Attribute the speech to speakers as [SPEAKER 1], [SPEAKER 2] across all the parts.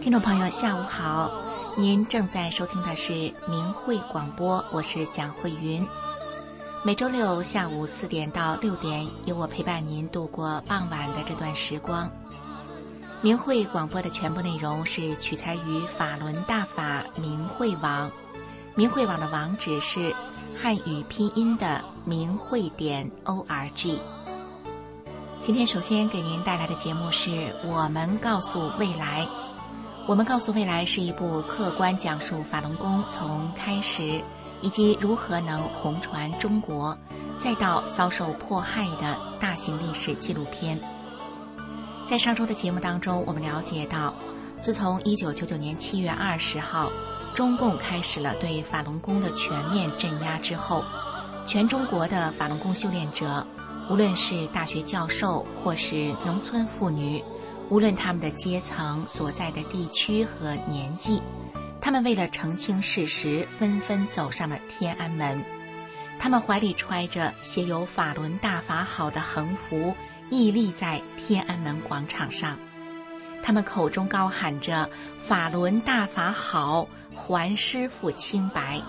[SPEAKER 1] 听众朋友下午好，您正在收听的是明慧广播，我是蒋慧云。每周六下午4点到6点，由我陪伴您度过傍晚的这段时光。明慧广播的全部内容是取材于法轮大法明慧网，明慧网的网址是汉语拼音的明慧.org。今天首先给您带来的节目是我们告诉未来。我们告诉未来是一部客观讲述法轮功从开始以及如何能红传中国再到遭受迫害的大型历史纪录片。在上周的节目当中，我们了解到，自从1999年7月20号中共开始了对法轮功的全面镇压之后，全中国的法轮功修炼者，无论是大学教授或是农村妇女，无论他们的阶层、所在的地区和年纪，他们为了澄清事实，纷纷走上了天安门。他们怀里揣着写有法轮大法好的横幅，屹立在天安门广场上。他们口中高喊着法轮大法好，还师父清白。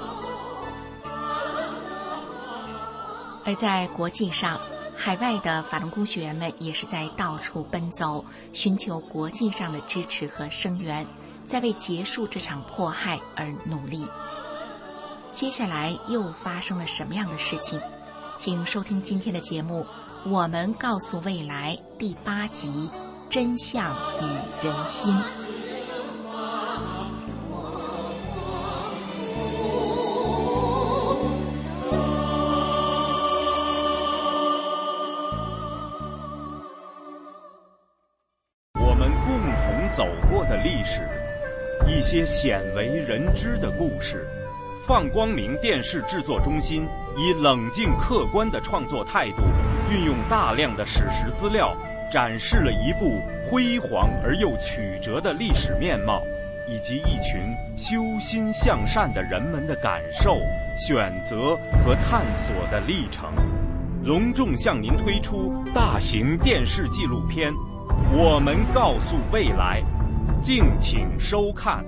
[SPEAKER 1] 而在国际上，海外的法轮功学员们也是在到处奔走，寻求国际上的支持和声援，在为结束这场迫害而努力。接下来又发生了什么样的事情？请收听今天的节目《我们告诉未来》第8集：真相与人心。
[SPEAKER 2] 走过的历史，一些鲜为人知的故事。放光明电视制作中心以冷静客观的创作态度，运用大量的史实资料，展示了一部辉煌而又曲折的历史面貌，以及一群修心向善的人们的感受、选择和探索的历程。隆重向您推出大型电视纪录片《我们告诉未来》，敬请收看。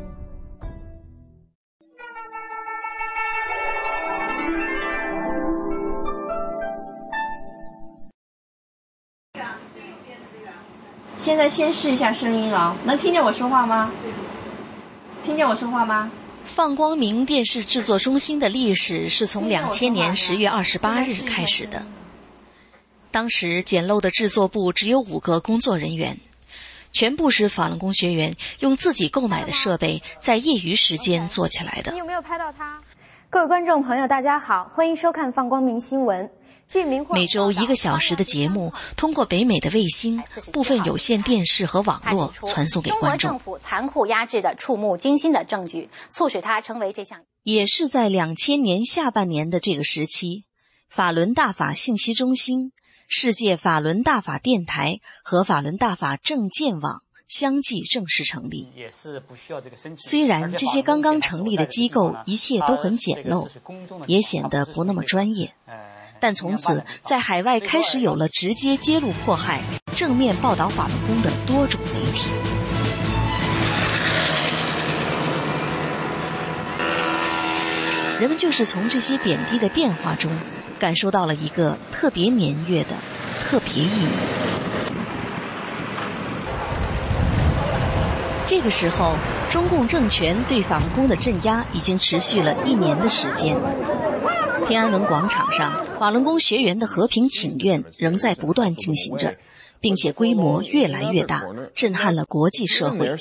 [SPEAKER 3] 现在先试一下声音啊，能听见我说话吗？听见我说话吗？
[SPEAKER 4] 放光明电视制作中心的历史是从2000年10月28日开始的。当时简陋的制作部只有5个工作人员，全部是法轮功学员用自己购买的设备在业余时间做起来的。
[SPEAKER 5] 你有没有拍到他？各位观众朋友大家好，欢迎收看放光明新闻。
[SPEAKER 4] 每周1个小时的节目通过北美的卫星、部分有线电视和网络传送给观众。
[SPEAKER 5] 中国政府残酷压制的触目惊心的证据，促使它成为这项。
[SPEAKER 4] 也是在2000年下半年的这个时期，法轮大法信息中心、世界法轮大法电台和法轮大法证件网相继正式成立。虽然这些刚刚成立的机构一切都很简陋，也显得不那么专业，但从此在海外开始有了直接揭露迫害、正面报道法轮功的多种媒体。人们就是从这些点滴的变化中感受到了一个特别年月的特别意义。这个时候，中共政权对法轮功的镇压已经持续了1年的时间。天安门广场上，法轮功学员的和平请愿仍在不断进行着，并且规模越来越大，震撼了国际社会。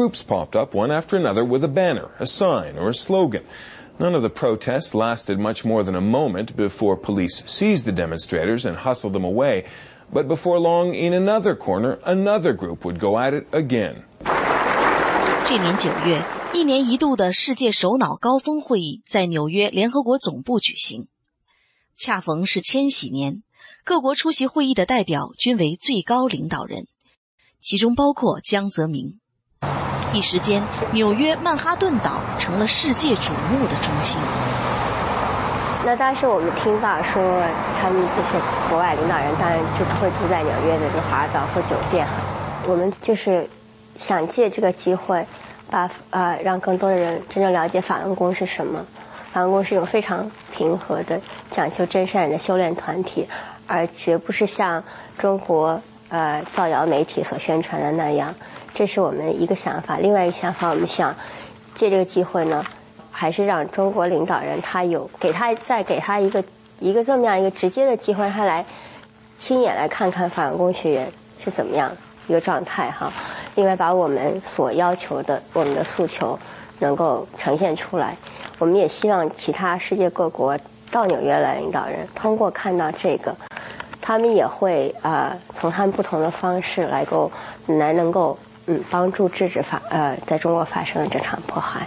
[SPEAKER 6] None of the protests lasted much more than a moment before police seized the demonstrators and hustled them away. But before long, in another corner, another group would go at it again.
[SPEAKER 4] 这年9月，1年1度的世界首脑高峰会议在纽约联合国总部举行。恰逢是千禧年，各国出席会议的代表均为最高领导人，其中包括江泽民。一时间，纽约曼哈顿岛成了世界瞩目的中心。
[SPEAKER 7] 那当时我们听到说，他们这些国外领导人当然就是会住在纽约的这个华尔道夫酒店，我们就是想借这个机会让更多的人真正了解法轮功是什么。法轮功是一种非常平和的、讲究真善忍的修炼团体，而绝不是像中国造谣媒体所宣传的那样。这是我们一个想法。另外一个想法，我们想借这个机会呢，还是让中国领导人再给他一个这么样一个直接的机会，让他来亲眼来看看法轮功学员是怎么样一个状态哈。另外把我们所要求的我们的诉求能够呈现出来。我们也希望其他世界各国到纽约来领导人通过看到这个，他们也会从他们不同的方式能够帮助制止在中国发生的这场迫害。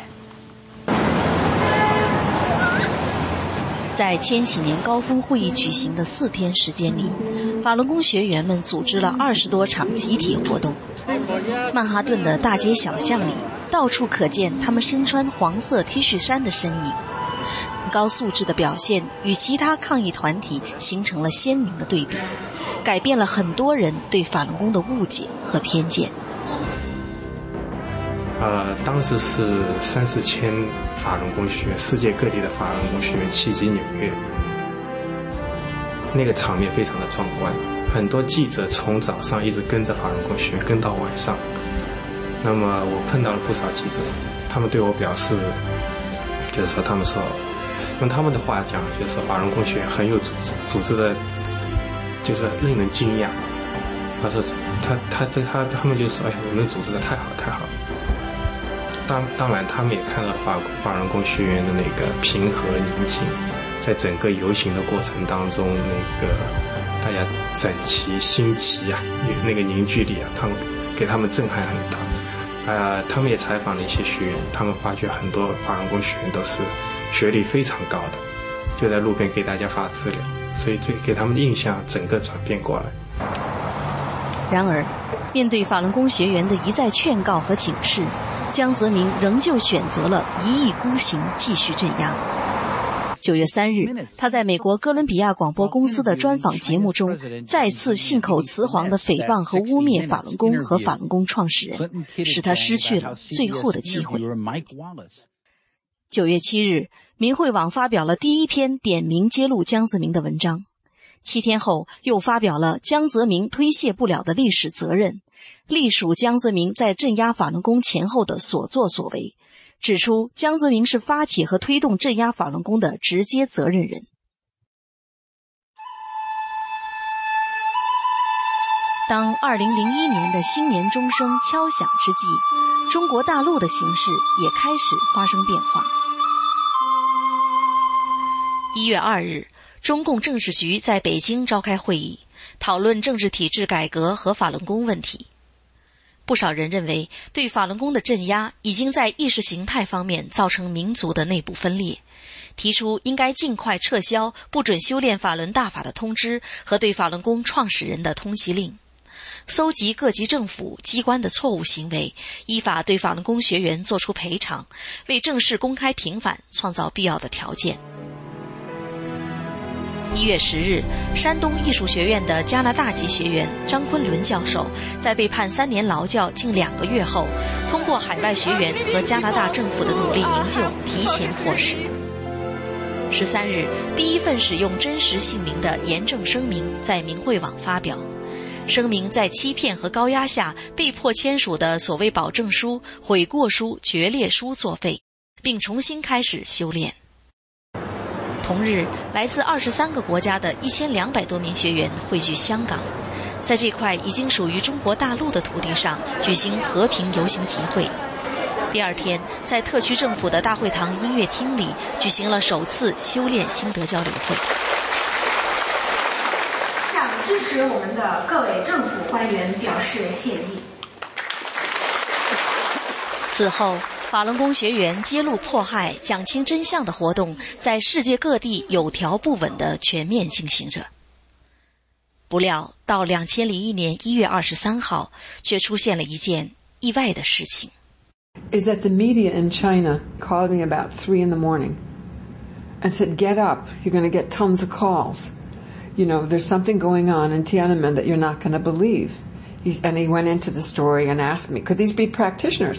[SPEAKER 4] 在千禧年高峰会议举行的4天时间里，法轮功学员们组织了20多场集体活动。曼哈顿的大街小巷里，到处可见他们身穿黄色 T 恤衫的身影。高素质的表现与其他抗议团体形成了鲜明的对比，改变了很多人对法轮功的误解和偏见。
[SPEAKER 8] 当时是3-4千法轮功学员，世界各地的法轮功学员齐集纽约，那个场面非常的壮观。很多记者从早上一直跟着法轮功学员跟到晚上。那么我碰到了不少记者，他们对我表示，就是说他们说，用他们的话讲，就是说法轮功学员很有组织的，就是令人惊讶。他说他们就说，哎，你们组织的太好太好。当然，他们也看到法轮功学员的那个平和宁静，在整个游行的过程当中，那个大家整齐新奇啊，那个凝聚力啊，给他们震撼很大。他们也采访了一些学员，他们发觉很多法轮功学员都是学历非常高的，就在路边给大家发资料，所以给他们的印象整个转变过来。
[SPEAKER 4] 然而，面对法轮功学员的一再劝告和警示，江泽民仍旧选择了一意孤行，继续镇压。9月3日，他在美国哥伦比亚广播公司的专访节目中，再次信口雌黄地诽谤和污蔑法轮功和法轮功创始人，使他失去了最后的机会。9月7日，民汇网发表了第一篇点名揭露江泽民的文章。7天后，又发表了江泽民推卸不了的历史责任，隶属江泽民在镇压法轮功前后的所作所为，指出江泽民是发起和推动镇压法轮功的直接责任人。当2001年的新年钟声敲响之际，中国大陆的形势也开始发生变化。1月2日，中共政治局在北京召开会议，讨论政治体制改革和法轮功问题。不少人认为，对法轮功的镇压已经在意识形态方面造成民族的内部分裂，提出应该尽快撤销不准修炼法轮大法的通知和对法轮功创始人的通缉令，搜集各级政府机关的错误行为，依法对法轮功学员作出赔偿，为正式公开平反创造必要的条件。1月10日，山东艺术学院的加拿大籍学员张昆仑教授在被判3年劳教近2个月后，通过海外学员和加拿大政府的努力营救，提前获释。13日，第一份使用真实姓名的严正声明在民汇网发表，声明在欺骗和高压下被迫签署的所谓保证书、悔过书、决裂书作废，并重新开始修炼。同日，来自23个国家的1200多名学员汇聚香港，在这块已经属于中国大陆的土地上举行和平游行集会。第2天，在特区政府的大会堂音乐厅里举行了首次修炼心得交流会。
[SPEAKER 9] 向支持我们的各位政府官员表示谢意。
[SPEAKER 4] 此后，法轮功学员揭露迫害、讲清真相的活动在世界各地有条不紊地全面进行着。不料，到2001年1月23号，却出现了一件意外的事情。
[SPEAKER 10] Is that the media in China called me about 3 in the morning and said, "Get up, you're going to get tons of calls. You know, there's something going on in Tiananmen that you're not going to believe." And he went into the story and asked me, could these be practitioners?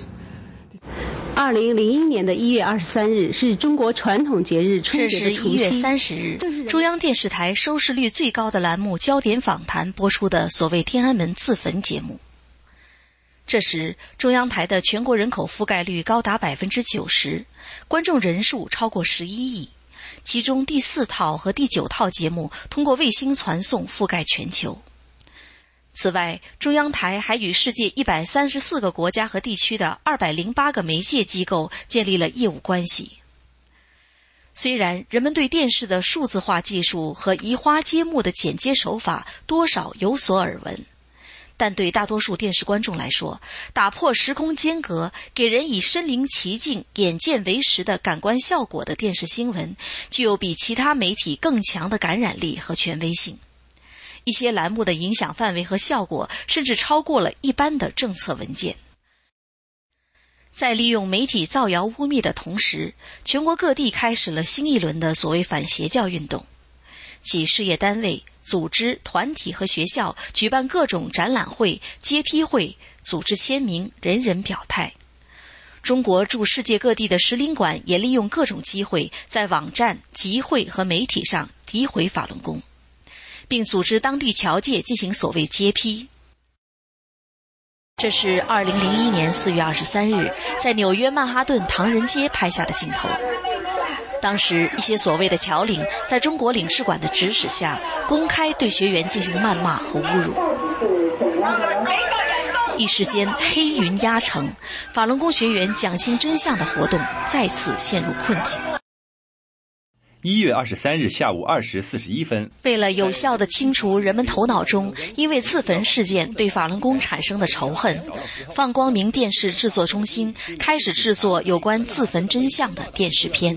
[SPEAKER 11] 2001年的1月23日是中国传统节日春节的除夕。
[SPEAKER 4] 这是1月30日，中央电视台收视率最高的栏目《焦点访谈》播出的所谓天安门自焚节目。这时，中央台的全国人口覆盖率高达90%，观众人数超过11亿。其中第4套和第9套节目通过卫星传送覆盖全球。此外，中央台还与世界134个国家和地区的208个媒介机构建立了业务关系。虽然人们对电视的数字化技术和移花接木的剪接手法多少有所耳闻，但对大多数电视观众来说，打破时空间隔，给人以身临其境、眼见为实的感官效果的电视新闻，具有比其他媒体更强的感染力和权威性。一些栏目的影响范围和效果甚至超过了一般的政策文件。在利用媒体造谣污蔑的同时，全国各地开始了新一轮的所谓反邪教运动，其事业单位、组织、团体和学校举办各种展览会、揭批会，组织签名，人人表态。中国驻世界各地的使领馆也利用各种机会，在网站、集会和媒体上诋毁法轮功，并组织当地侨界进行所谓揭批。这是2001年4月23日在纽约曼哈顿唐人街拍下的镜头。当时一些所谓的侨领在中国领事馆的指使下，公开对学员进行谩骂和侮辱。一时间黑云压城，法轮功学员讲清真相的活动再次陷入困境。
[SPEAKER 12] 1月23日下午2时41分，
[SPEAKER 4] 为了有效地清除人们头脑中因为自焚事件对法轮功产生的仇恨，放光明电视制作中心开始制作有关自焚真相的电视片。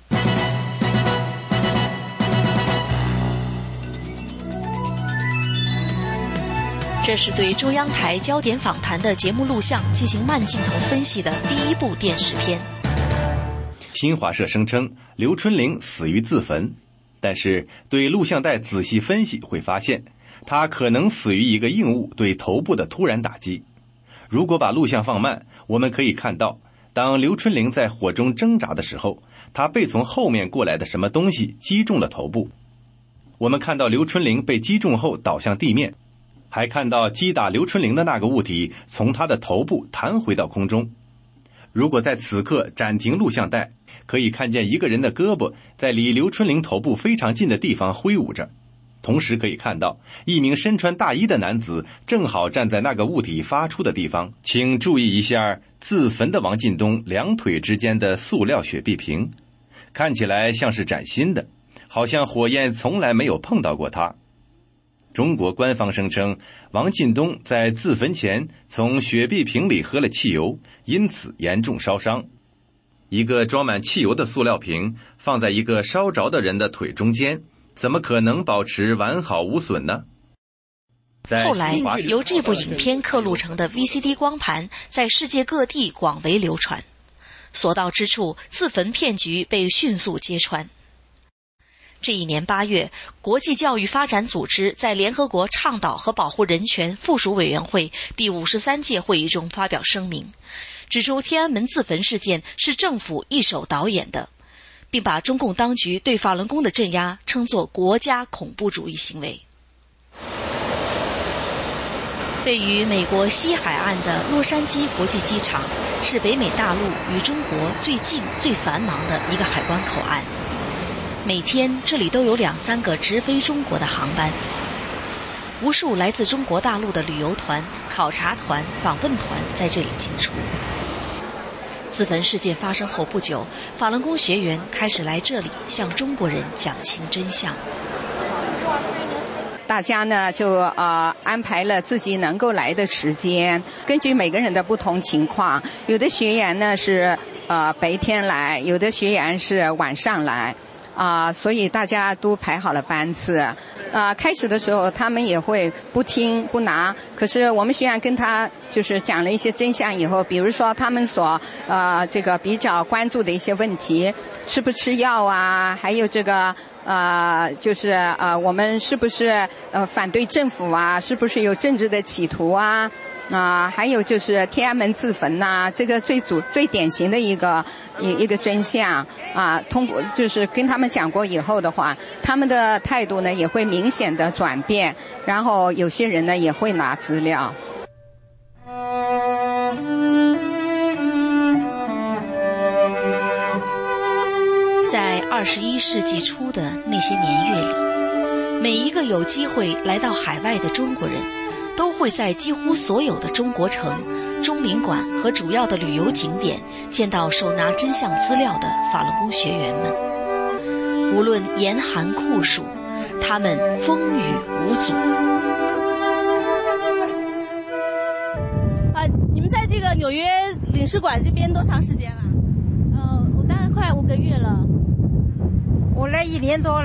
[SPEAKER 4] 这是对中央台焦点访谈的节目录像进行慢镜头分析的第一部电视片。
[SPEAKER 12] 新华社声称刘春玲死于自焚，但是对录像带仔细分析会发现，她可能死于一个硬物对头部的突然打击。如果把录像放慢，我们可以看到，当刘春玲在火中挣扎的时候，她被从后面过来的什么东西击中了头部。我们看到刘春玲被击中后倒向地面，还看到击打刘春玲的那个物体从她的头部弹回到空中。如果在此刻暂停录像带，可以看见一个人的胳膊在离刘春玲头部非常近的地方挥舞着，同时可以看到一名身穿大衣的男子正好站在那个物体发出的地方。请注意一下自焚的王进东两腿之间的塑料雪碧瓶，看起来像是崭新的，好像火焰从来没有碰到过它。中国官方声称王进东在自焚前从雪碧瓶里喝了汽油，因此严重烧伤。一个装满汽油的塑料瓶放在一个烧着的人的腿中间，怎么可能保持完好无损呢？
[SPEAKER 4] 后来由这部影片刻录成的 VCD 光盘在世界各地广为流传，所到之处自焚骗局被迅速揭穿。这一年8月，国际教育发展组织在联合国倡导和保护人权附属委员会第53届会议中发表声明，指出天安门自焚事件是政府一手导演的，并把中共当局对法轮功的镇压称作国家恐怖主义行为。位于美国西海岸的洛杉矶国际机场是北美大陆与中国最近最繁忙的一个海关口岸，每天这里都有2-3个直飞中国的航班，无数来自中国大陆的旅游团、考察团、访问团在这里进出。自焚事件发生后不久，法轮功学员开始来这里向中国人讲清真相。
[SPEAKER 13] 大家呢就安排了自己能够来的时间，根据每个人的不同情况，有的学员呢是白天来，有的学员是晚上来。所以大家都排好了班次。开始的时候他们也会不听不拿，可是我们学员跟他就是讲了一些真相以后，比如说他们所这个比较关注的一些问题，吃不吃药啊，还有这个就是我们是不是反对政府啊？是不是有政治的企图啊？还有就是天安门自焚呐，这个最典型的一个真相啊。通过就是跟他们讲过以后的话，他们的态度呢也会明显的转变，然后有些人呢也会拿资料。
[SPEAKER 4] 在21世纪初的那些年月里，每一个有机会来到海外的中国人，都会在几乎所有的中国城、中领馆和主要的旅游景点见到手拿真相资料的法轮功学员们。无论严寒酷暑，他们风雨无阻。
[SPEAKER 14] 你们在这个纽约领事馆这边多长时间了？
[SPEAKER 15] 我大概快5个月了。
[SPEAKER 16] 我来1年多了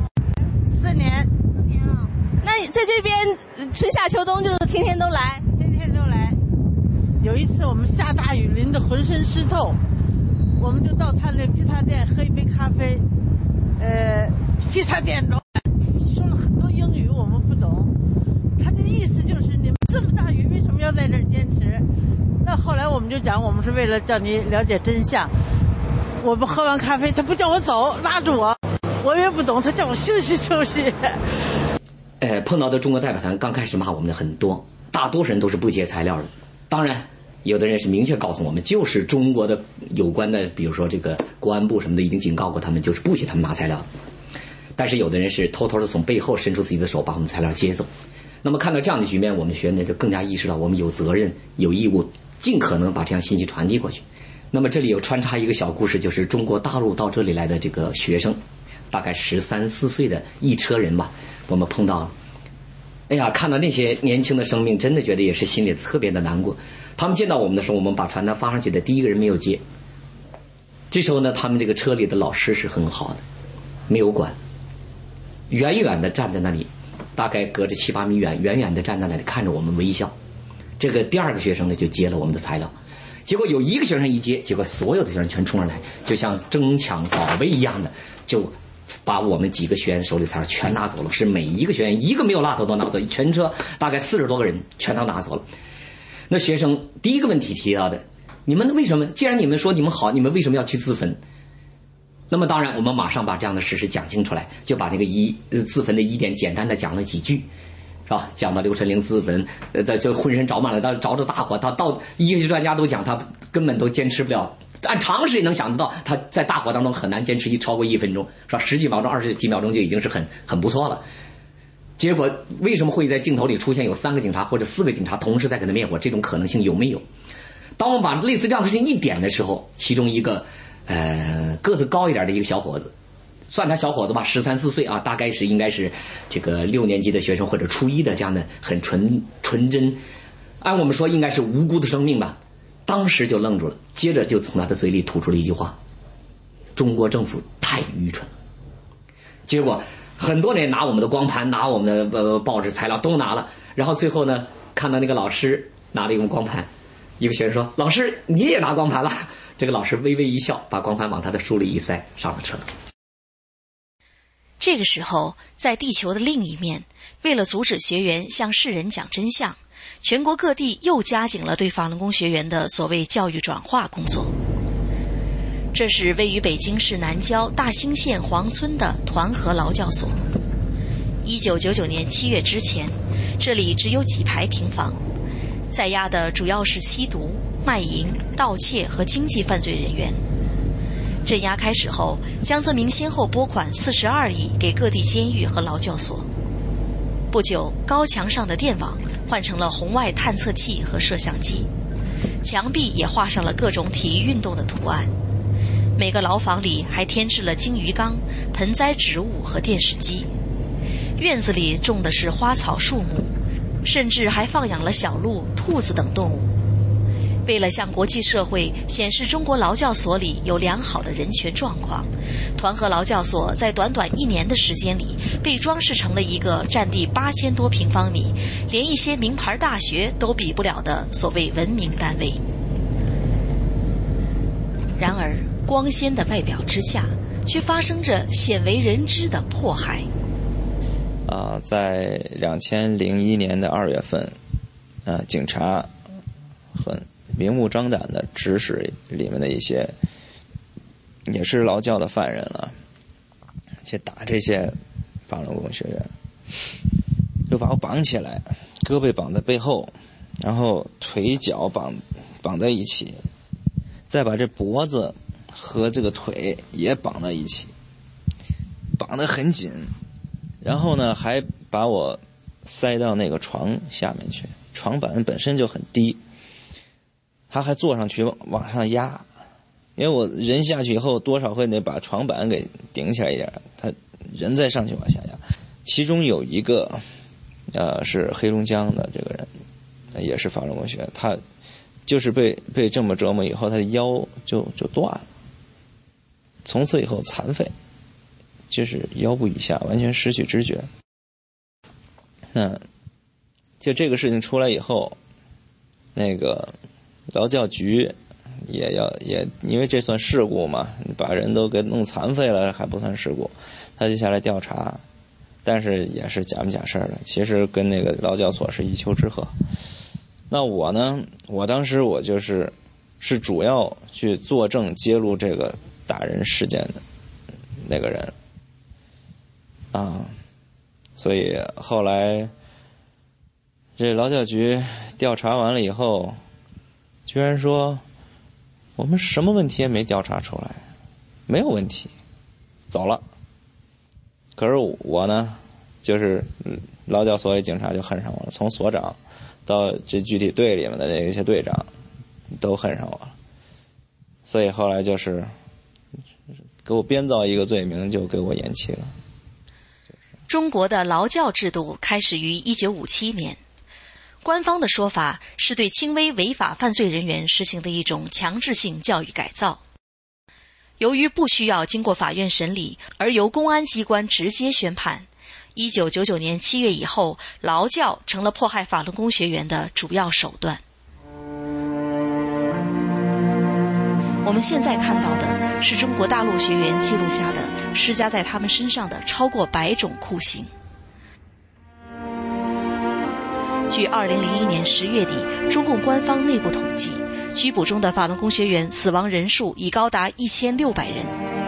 [SPEAKER 16] ，4年。
[SPEAKER 14] 4年啊？那在这边春夏秋冬就天天都来？
[SPEAKER 16] 天天都来。有一次我们下大雨，淋得浑身湿透，我们就到他那披萨店喝一杯咖啡。披萨店老板说了很多英语，我们不懂。他的意思就是你们这么大雨为什么要在这儿坚持？那后来我们就讲，我们是为了叫你了解真相。我们喝完咖啡，他不叫我走，拉住我，我也不懂，他叫我休息休息。
[SPEAKER 17] 碰到的中国代表团刚开始骂我们的很多，大多数人都是不接材料的。当然，有的人是明确告诉我们，就是中国的有关的，比如说这个国安部什么的，已经警告过他们，就是不许他们拿材料的。但是有的人是偷偷的从背后伸出自己的手，把我们材料接走。那么看到这样的局面，我们的学员呢就更加意识到，我们有责任、有义务，尽可能把这样信息传递过去。那么这里有穿插一个小故事，就是中国大陆到这里来的这个学生，大概13、14岁的一车人吧，我们碰到了。哎呀，看到那些年轻的生命，真的觉得也是心里特别的难过。他们见到我们的时候，我们把传单发上去的第一个人没有接。这时候呢，他们这个车里的老师是很好的，没有管，远远的站在那里，大概隔着7、8米远，远远的站在那里看着我们微笑。这个第2个学生呢就接了我们的材料。结果有一个学生一接，结果所有的学生全冲上来，就像争抢宝贝一样的，就把我们几个学员手里材料全拿走了。是每一个学员一个没有落头都拿走，全车大概40多个人全都拿走了。那学生第一个问题提到的，你们为什么？既然你们说你们好，你们为什么要去自焚？那么当然，我们马上把这样的事实讲清楚来，就把那个自焚的疑点简单的讲了几句。是吧？讲到刘春玲自焚，就浑身着满了，他着着大火，他到医学专家都讲他根本都坚持不了，按常识也能想得到，他在大火当中很难坚持超过1分钟，是吧？10几秒钟、20几秒钟就已经是很不错了。结果为什么会在镜头里出现有3个警察或者4个警察同时在给他灭火？这种可能性有没有？当我们把类似这样的事情一点的时候，其中一个个子高一点的一个小伙子。算他小伙子吧，13、14岁啊，大概是应该是这个6年级的学生或者初1的这样的很纯真，按我们说应该是无辜的生命吧。当时就愣住了，接着就从他的嘴里吐出了一句话：中国政府太愚蠢了。结果很多人拿我们的光盘，拿我们的报纸材料都拿了，然后最后呢，看到那个老师拿了一个光盘，一个学生说：老师你也拿光盘了？这个老师微微一笑，把光盘往他的书里一塞，上了车。
[SPEAKER 4] 这个时候，在地球的另一面，为了阻止学员向世人讲真相，全国各地又加紧了对法轮功学员的所谓教育转化工作。这是位于北京市南郊大兴县黄村的团河劳教所。1999年7月之前，这里只有几排平房，在押的主要是吸毒、卖淫、盗窃和经济犯罪人员。镇压开始后，江泽民先后拨款42亿给各地监狱和劳教所。不久，高墙上的电网换成了红外探测器和摄像机，墙壁也画上了各种体育运动的图案。每个牢房里还添置了金鱼缸、盆栽植物和电视机。院子里种的是花草树木，甚至还放养了小鹿、兔子等动物。为了向国际社会显示中国劳教所里有良好的人权状况，团河劳教所在短短1年的时间里被装饰成了一个占地8000多平方米，连一些名牌大学都比不了的所谓文明单位。然而，光鲜的外表之下， 却发生着鲜为人知的迫害。
[SPEAKER 18] 在2001年的2月份，警察很明目张胆的指使里面的一些也是劳教的犯人了，去打这些法轮功学员，就把我绑起来，胳膊绑在背后，然后腿脚绑在一起，再把这脖子和这个腿也绑在一起，绑得很紧，然后呢还把我塞到那个床下面去，床板本身就很低，他还坐上去往上压，因为我人下去以后多少会得把床板给顶起来一点，他人再上去往下压。其中有一个是黑龙江的这个人，也是法轮功学员，他就是被这么折磨以后，他的腰就断了，从此以后残废，就是腰部以下完全失去知觉。那就这个事情出来以后，那个劳教局也因为这算事故嘛，把人都给弄残废了还不算事故，他就下来调查，但是也是假模假式的，其实跟那个劳教所是一丘之貉。那我呢，我当时我是主要去作证揭露这个打人事件的那个人所以后来这劳教局调查完了以后，居然说我们什么问题也没调查出来，没有问题，走了。可是我呢，就是劳教所里警察就恨上我了，从所长到这具体队里面的那些队长都恨上我了，所以后来就是给我编造一个罪名，就给我延期了。
[SPEAKER 4] 中国的劳教制度开始于1957年，官方的说法是对轻微违法犯罪人员实行的一种强制性教育改造。由于不需要经过法院审理，而由公安机关直接宣判，1999年7月以后，劳教成了迫害法轮功学员的主要手段。我们现在看到的是中国大陆学员记录下的施加在他们身上的超过100种酷刑。据2001年10月底中共官方内部统计，拘捕中的法轮功学员死亡人数已高达1600人。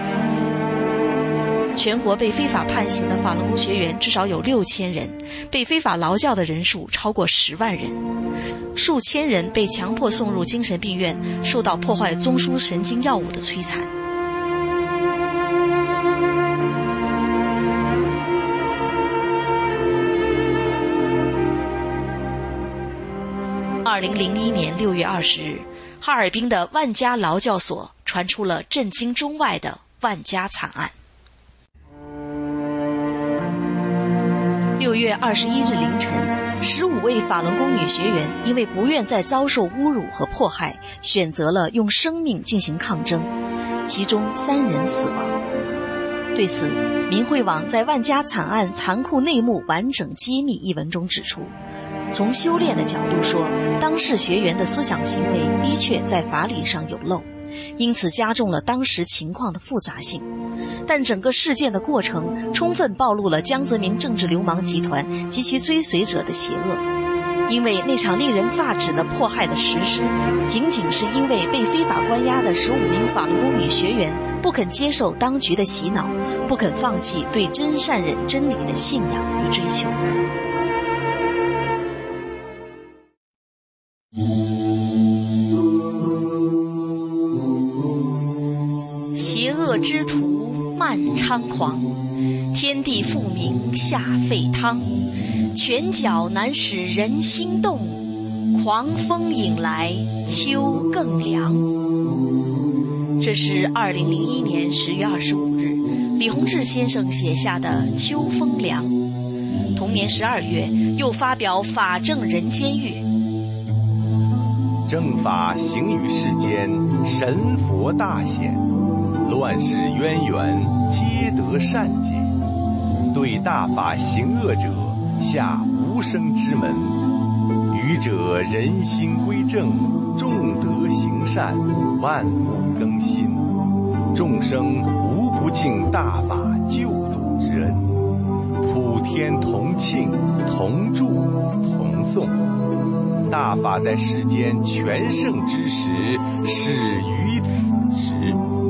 [SPEAKER 4] 全国被非法判刑的法轮功学员至少有6000人，被非法劳教的人数超过10万人，数千人被强迫送入精神病院，受到破坏中枢神经药物的摧残。2001年6月20日，哈尔滨的万家劳教所传出了震惊中外的万家惨案。6月21日凌晨，15位法轮功女学员因为不愿再遭受侮辱和迫害，选择了用生命进行抗争，其中3人死亡。对此，民慧网在《万家惨案残酷内幕完整揭秘》一文中指出，从修炼的角度说，当事学员的思想行为的确在法理上有漏，因此加重了当时情况的复杂性。但整个事件的过程充分暴露了江泽民政治流氓集团及其追随者的邪恶。因为那场令人发指的迫害的实施，仅仅是因为被非法关押的15名法轮功女学员不肯接受当局的洗脑，不肯放弃对真善忍真理的信仰与追求。邪恶之徒漫猖狂，天地复明下沸汤，拳脚难使人心动，狂风引来秋更凉。这是2001年10月25日李洪志先生写下的《秋风凉》。同年12月又发表《法正人间狱》。
[SPEAKER 12] 正法行于世间，神佛大显，乱世渊源，皆得善解。对大法行恶者，下无生之门。愚者人心归正，众德行善，万物更新。众生无不不敬大法救度之恩，普天同庆，同祝同颂。大法在世间全盛之时，始于此时。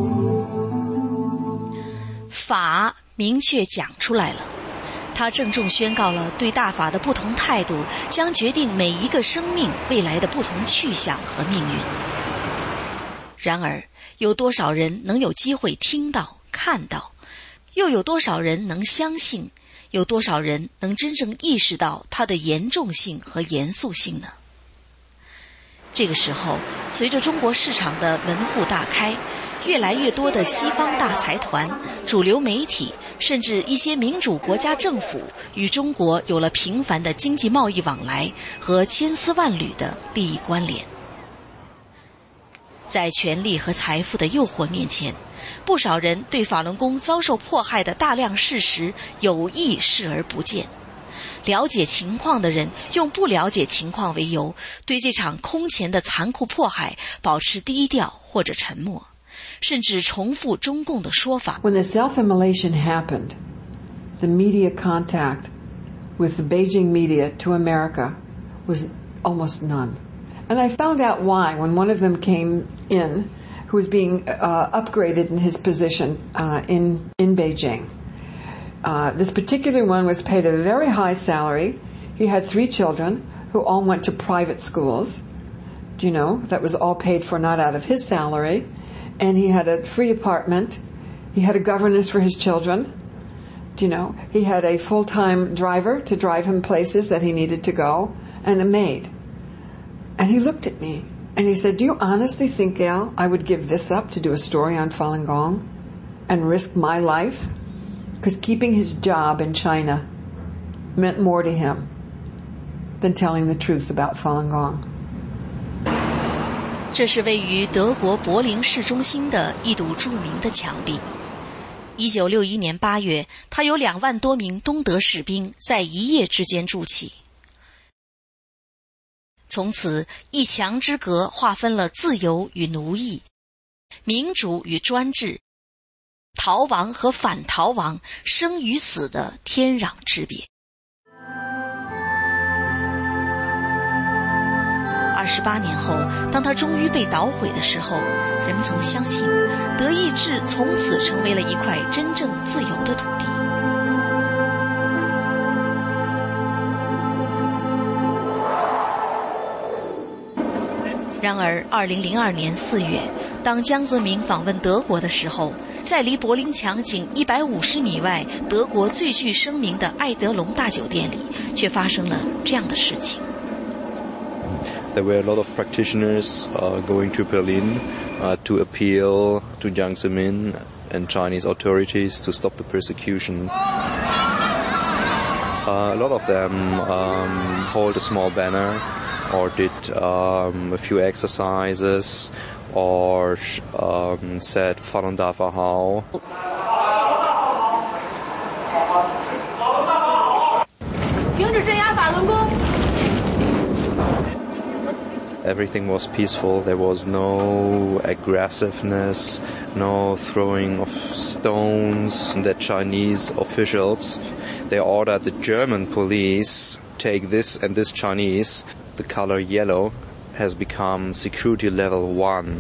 [SPEAKER 4] 法明确讲出来了，它郑重宣告了对大法的不同态度将决定每一个生命未来的不同去向和命运。然而，有多少人能有机会听到、看到？又有多少人能相信？有多少人能真正意识到它的严重性和严肃性呢？这个时候，随着中国市场的门户大开，越来越多的西方大财团、主流媒体，甚至一些民主国家政府与中国有了频繁的经济贸易往来和千丝万缕的利益关联。在权力和财富的诱惑面前，不少人对法轮功遭受迫害的大量事实有意视而不见。了解情况的人用不了解情况为由，对这场空前的残酷迫害保持低调或者沉默，甚至重复中共的说法。
[SPEAKER 10] When the self-immolation happened, the media contact with the Beijing media to America was almost none. And I found out why when one of them came in, who was being upgraded in his position in Beijing. This particular one was paid a very high salary. He had 3 children who all went to private schools. Do you know? That was all paid for, not out of his salary. And he had a free apartment. He had a governess for his children. Do you know? He had a full-time driver to drive him places that he needed to go, and a maid. And he looked at me, and he said, "Do you honestly think, Gail, I would give this up to do a story on Falun Gong and risk my life?" Because keeping his job in China meant more to him than telling the truth about Falun Gong.
[SPEAKER 4] 这是位于德国柏林市中心的一堵著名的墙壁。1961年8月，它有2万多名东德士兵在一夜之间筑起。从此，一墙之隔划分了自由与奴役、民主与专制、逃亡和反逃亡、生与死的天壤之别。28年后，当他终于被捣毁的时候，人们曾相信德意志从此成为了一块真正自由的土地。然而2002年4月，当江泽民访问德国的时候，在离柏林墙仅150米外，德国最具声名的爱德隆大酒店里，却发生了这样的事情。
[SPEAKER 18] There were a lot of practitioners going to Berlin to appeal to Jiang Zemin and Chinese authorities to stop the persecution. A lot of them hold a small banner or did a few exercises or said Falun Dafa Hao.
[SPEAKER 14] 停止镇压法轮功。
[SPEAKER 18] Everything was peaceful. There was no aggressiveness, no throwing of stones. The Chinese officials, they ordered the German police take this and this Chinese. The color yellow has become security level 1.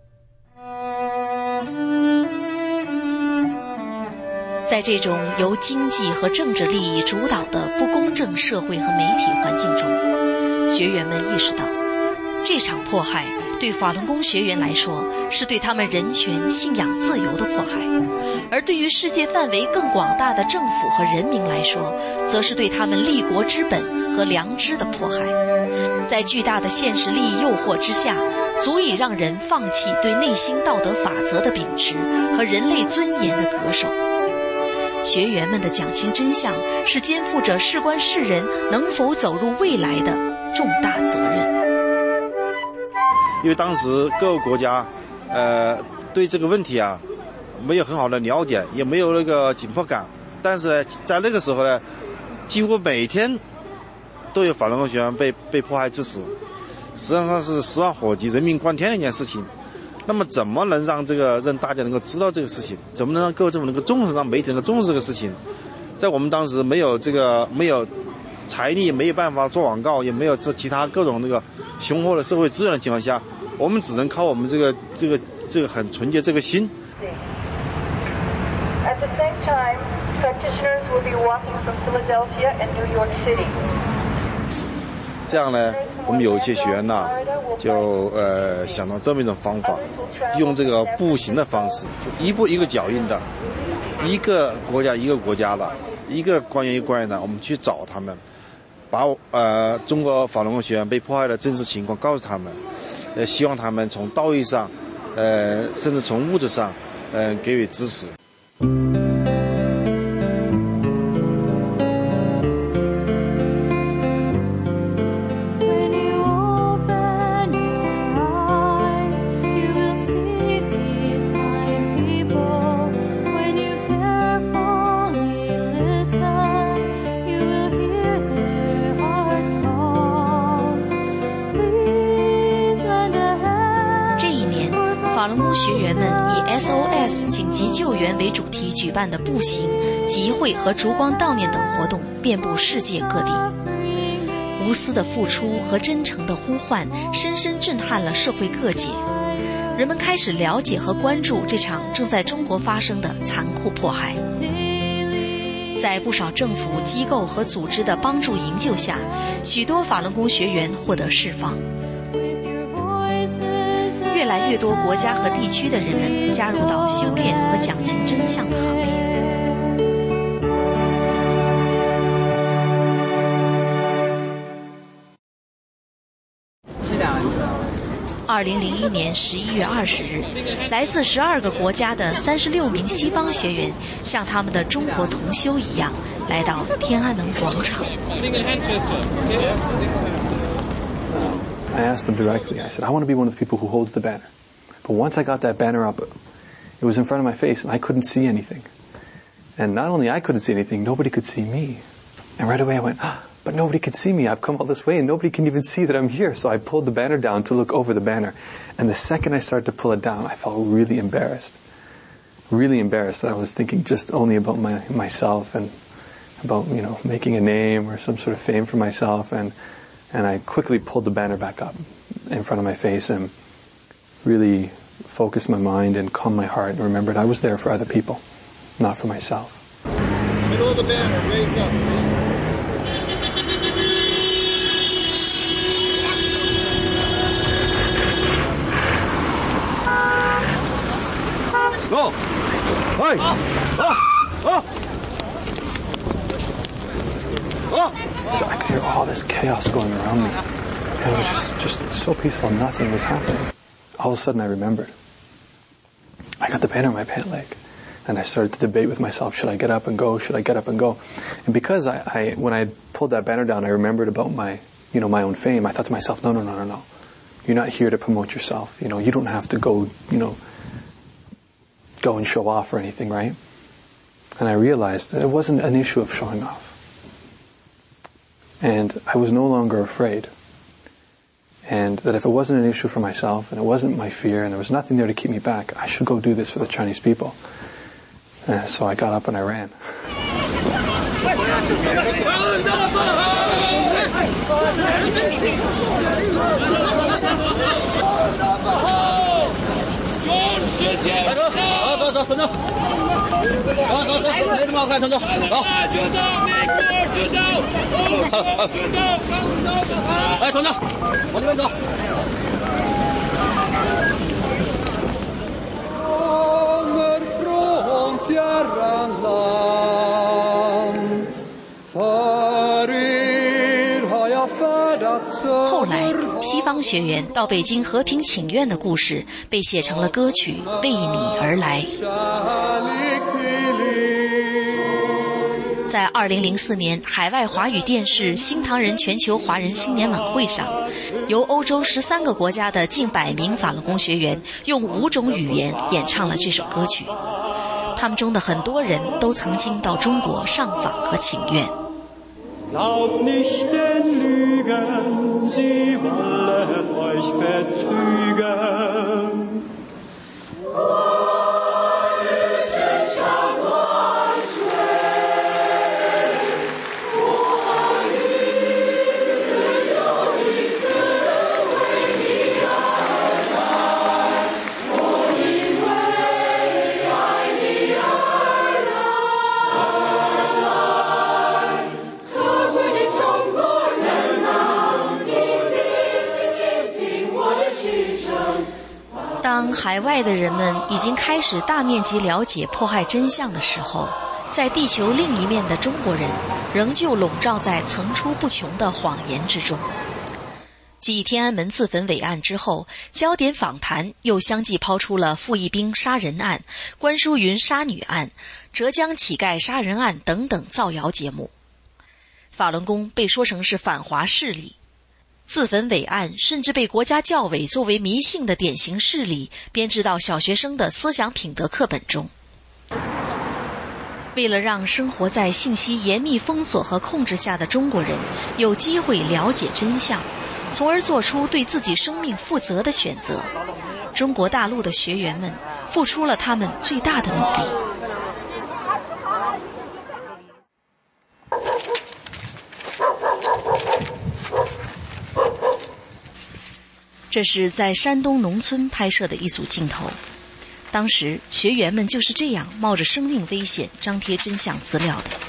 [SPEAKER 4] 在这种由经济和政治利益主导的不公正社会和媒体环境中，学员们意识到，这场迫害对法轮功学员来说是对他们人权、信仰自由的迫害，而对于世界范围更广大的政府和人民来说，则是对他们立国之本和良知的迫害。在巨大的现实利益诱惑之下，足以让人放弃对内心道德法则的秉持和人类尊严的恪守。学员们的讲清真相，是肩负着事关世人能否走入未来的重大责任。
[SPEAKER 19] 因为当时各个国家，对这个问题啊，没有很好的了解，也没有那个紧迫感。但是呢，在那个时候呢，几乎每天都有法轮功学员被迫害致死，实际上是十万火急、人命关天的一件事情。 那么怎么能让让大家能够知道这个事情？怎么能让各个政府能够重视，让媒体能够重视这个事情？在我们当时没有财力，没有办法做广告，也没有其他各种雄厚的社会资源的情况下，我们只能靠我们这个很纯洁这个心。
[SPEAKER 20] At the same time, practitioners will be walking from Philadelphia and New York City.
[SPEAKER 19] 这样呢，我们有一些学员呢，就想到这么一种方法，用这个步行的方式，就一步一个脚印的，一个国家一个国家的，一个官员一个官员的，我们去找他们，把中国法轮功学员被迫害的真实情况告诉他们，希望他们从道义上，甚至从物质上，给予支持。
[SPEAKER 4] 紧急救援为主题举办的步行、集会和烛光悼念等活动遍布世界各地。无私的付出和真诚的呼唤深深震撼了社会各界，人们开始了解和关注这场正在中国发生的残酷迫害。在不少政府机构和组织的帮助营救下，许多法轮功学员获得释放。越来越多国家和地区的人们加入到修炼和讲清真相的行列。2001年11月20日，来自12个国家的36名西方学员，像他们的中国同修一样，来到天安门广场。
[SPEAKER 21] I asked them directly. I said, I want to be one of the people who holds the banner. But once I got that banner up, it was in front of my face and I couldn't see anything. And not only I couldn't see anything, nobody could see me. And right away I went, but nobody can see me. I've come all this way and nobody can even see that I'm here. So I pulled the banner down to look over the banner. And the second I started to pull it down, I felt really embarrassed. Really embarrassed that I was thinking just only about myself and about, making a name or some sort of fame for myself. And I quickly pulled the banner back up in front of my face and really focused my mind and calmed my heart and remembered I was there for other people, not for myself.
[SPEAKER 22] Middle of the banner, raise up.
[SPEAKER 19] Go! Hey!
[SPEAKER 21] So I could hear all this chaos going around me. And it was just so peaceful, nothing was happening. All of a sudden I remembered. I got the banner on my pant leg. And I started to debate with myself, should I get up and go? Should I get up and go? And because when I pulled that banner down, I remembered about my own fame. I thought to myself, no. You're not here to promote yourself. You don't have to go and show off or anything, right? And I realized that it wasn't an issue of showing off. And I was no longer afraid. And that if it wasn't an issue for myself, and it wasn't my fear, and there was nothing there to keep me back, I should go do this for the Chinese people. So I got up and I ran.
[SPEAKER 4] 后来，西方学员到北京和平请愿的故事被写成了歌曲《为你而来》。在2004年海外华语电视新唐人全球华人新年晚会上，由欧洲13个国家的近100名法轮功学员用5种语言演唱了这首歌曲。他们中的很多人都曾经到中国上访和请愿。
[SPEAKER 23] Glaubt nicht den Lügen, sie wollen euch betrügen.
[SPEAKER 4] 当海外的人们已经开始大面积了解迫害真相的时候，在地球另一面的中国人仍旧笼罩在层出不穷的谎言之中。继天安门自焚伪案之后，焦点访谈又相继抛出了傅一兵杀人案、关淑云杀女案、浙江乞丐杀人案等等造谣节目。法轮功被说成是反华势力，自焚伪案甚至被国家教委作为迷信的典型事例编制到小学生的思想品德课本中。为了让生活在信息严密封锁和控制下的中国人有机会了解真相，从而做出对自己生命负责的选择，中国大陆的学员们付出了他们最大的努力。这是在山东农村拍摄的一组镜头，当时学员们就是这样冒着生命危险张贴真相资料的。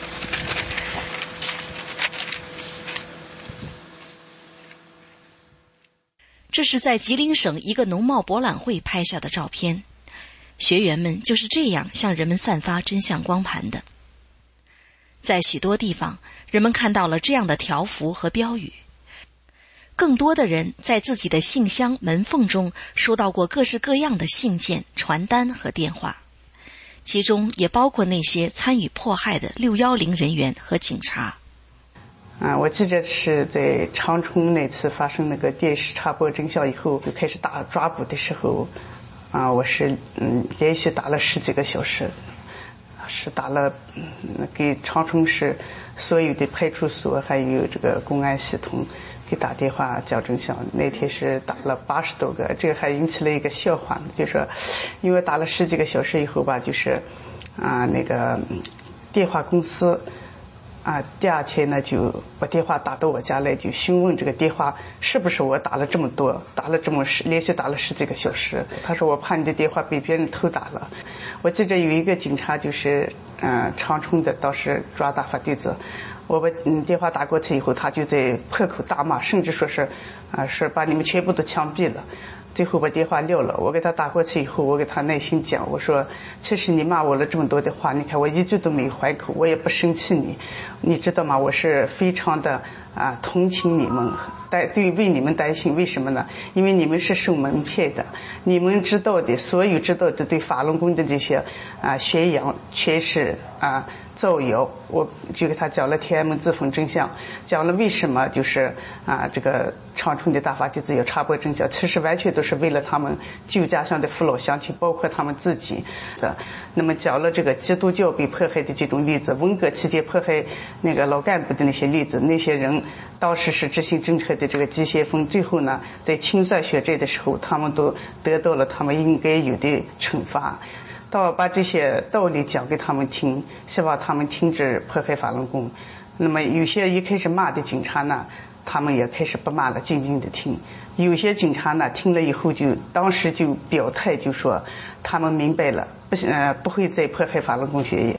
[SPEAKER 4] 这是在吉林省一个农贸博览会拍下的照片，学员们就是这样向人们散发真相光盘的。在许多地方，人们看到了这样的条幅和标语。更多的人在自己的信箱门缝中收到过各式各样的信件、传单和电话，其中也包括那些参与迫害的610人员和警察。
[SPEAKER 1] 我记得是在长春那次发生那个电视插播真相以后，就开始抓捕的时候，我是连续打了10几个小时，是打了给长春市所有的派出所还有这个公安系统给打电话讲真相。那天是打了80多个，这个还引起了一个笑话，就是说因为打了10几个小时以后吧，就是那个电话公司第二天呢就把电话打到我家来，就询问这个电话是不是我打了这么多，连续打了10几个小时。他说我怕你的电话被别人偷打了。我记着有一个警察就是长春的，当时抓大法弟子，我把电话打过去以后，他就在破口大骂，甚至说是把你们全部都枪毙了。最后把电话撂了，我给他打过去以后，我给他耐心讲，我说其实你骂我了这么多的话，你看我一句都没有还口，我也不生气你知道吗？我是非常的同情你们，为你们担心。为什么呢？因为你们是受蒙骗的，你们知道的所有知道的对法轮功的这些宣扬全是造谣。我就给他讲了天安门自焚真相，讲了为什么就是这个长春的大法弟子要插播真相，其实完全都是为了他们旧家乡的父老乡亲，包括他们自己的。那么讲了这个基督教被迫害的这种例子，文革期间迫害那个老干部的那些例子，那些人当时是执行政策的这个急先锋，最后呢在清算血债的时候，他们都得到了他们应该有的惩罚。到把这些道理讲给他们听，希望他们停止迫害法轮功。那么有些一开始骂的警察呢，他们也开始不骂了，静静的听。有些警察呢听了以后当时就表态，就说他们明白了，不会再迫害法轮功学业。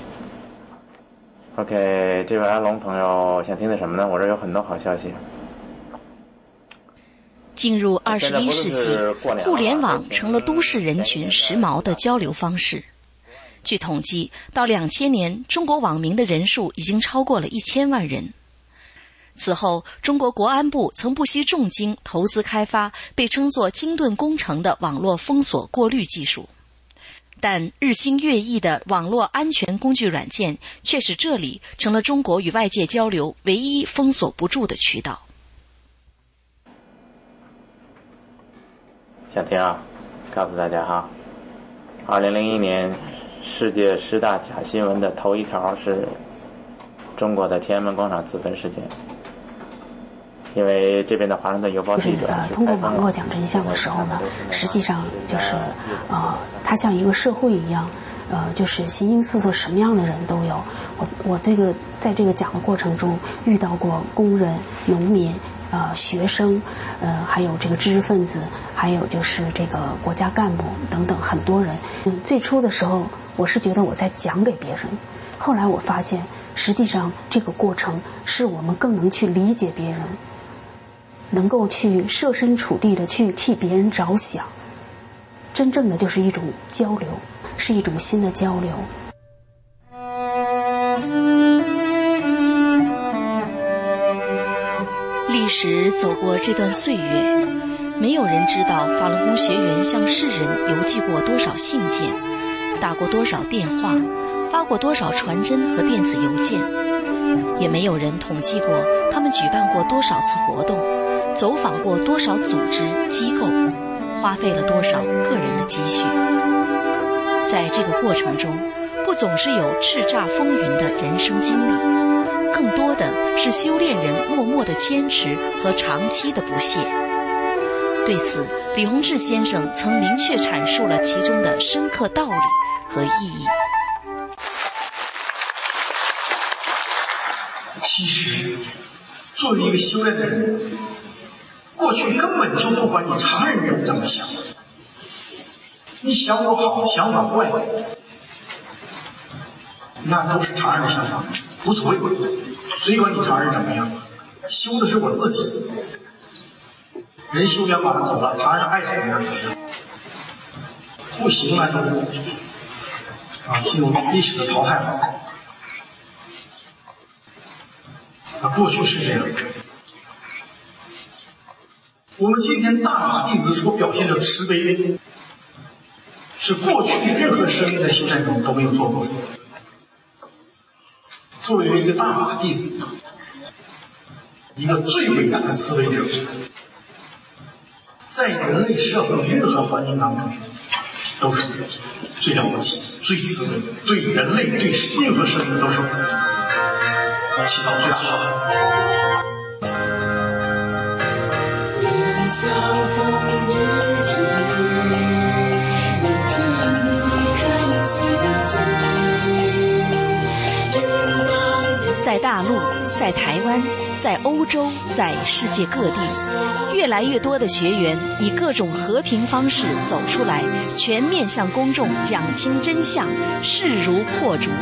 [SPEAKER 2] OK， 这位安龙朋友想听的什么呢？我这有很多好消息。
[SPEAKER 4] 进入21世纪，互联网成了都市人群时髦的交流方式。据统计，到2000年，中国网民的人数已经超过了1000万人。此后，中国国安部曾不惜重金投资开发被称作金盾工程的网络封锁过滤技术。但日新月异的网络安全工具软件却使这里成了中国与外界交流唯一封锁不住的渠道。
[SPEAKER 2] 想听告诉大家2001年世界10大假新闻的头一条是中国的天安门广场自焚事件。因为这边的华盛顿邮报记者
[SPEAKER 3] 通过网络讲真相的时候呢，实际上就是它像一个社会一样，就是形形色色什么样的人都有。我在这个讲的过程中遇到过工人、农民、学生，还有这个知识分子，还有就是这个国家干部等等很多人。最初的时候我是觉得我在讲给别人，后来我发现实际上这个过程是我们更能去理解别人，能够去设身处地的去替别人着想， 真正的就是一种交流，是一种新的交流。
[SPEAKER 4] 历史走过这段岁月，没有人知道法轮功学员向世人邮寄过多少信件，打过多少电话，发过多少传真和电子邮件，也没有人统计过他们举办过多少次活动，走访过多少组织机构，花费了多少个人的积蓄。在这个过程中，不总是有叱咤风云的人生经历，更多的是修炼人默默的坚持和长期的不懈。对此，李洪志先生曾明确阐述了其中的深刻道理和意义。
[SPEAKER 5] 其实，作为一个修炼的人，过去根本就不管你常人怎么想，你想我好，想我坏，那都是常人的想法，无所谓，谁管你常人怎么样？修的是我自己。人修两把走了，常人爱怎么样怎么样，不行了就进入历史的淘汰了。过去是这样。我们今天大法弟子所表现的慈悲，是过去任何生命的修禅中都没有做过的。作为一个大法弟子，一个最伟大的慈悲者，在人类社会任何环境当中都是最了不起、最慈悲，对人类、对任何生命都是起到最大的作用。
[SPEAKER 4] 在大陆，在台湾，在欧洲，在世界各地，越来越多的学员以各种和平方式走出来，全面向公众讲清真相，势如破竹。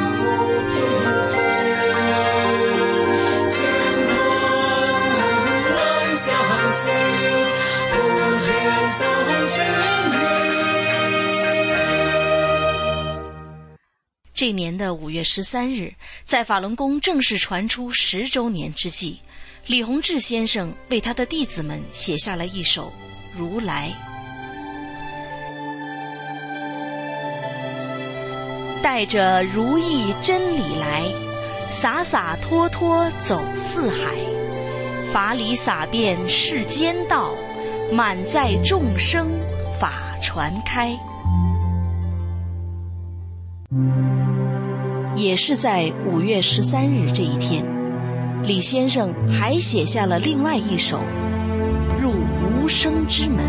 [SPEAKER 4] 这年的5月13日，在法轮功正式传出10周年之际，李洪志先生为他的弟子们写下了一首《如来》。带着如意真理来，洒洒脱脱走四海，法理洒遍世间道，满载众生法传开。也是在5月13日这一天，李先生还写下了另外一首《入无生之门》。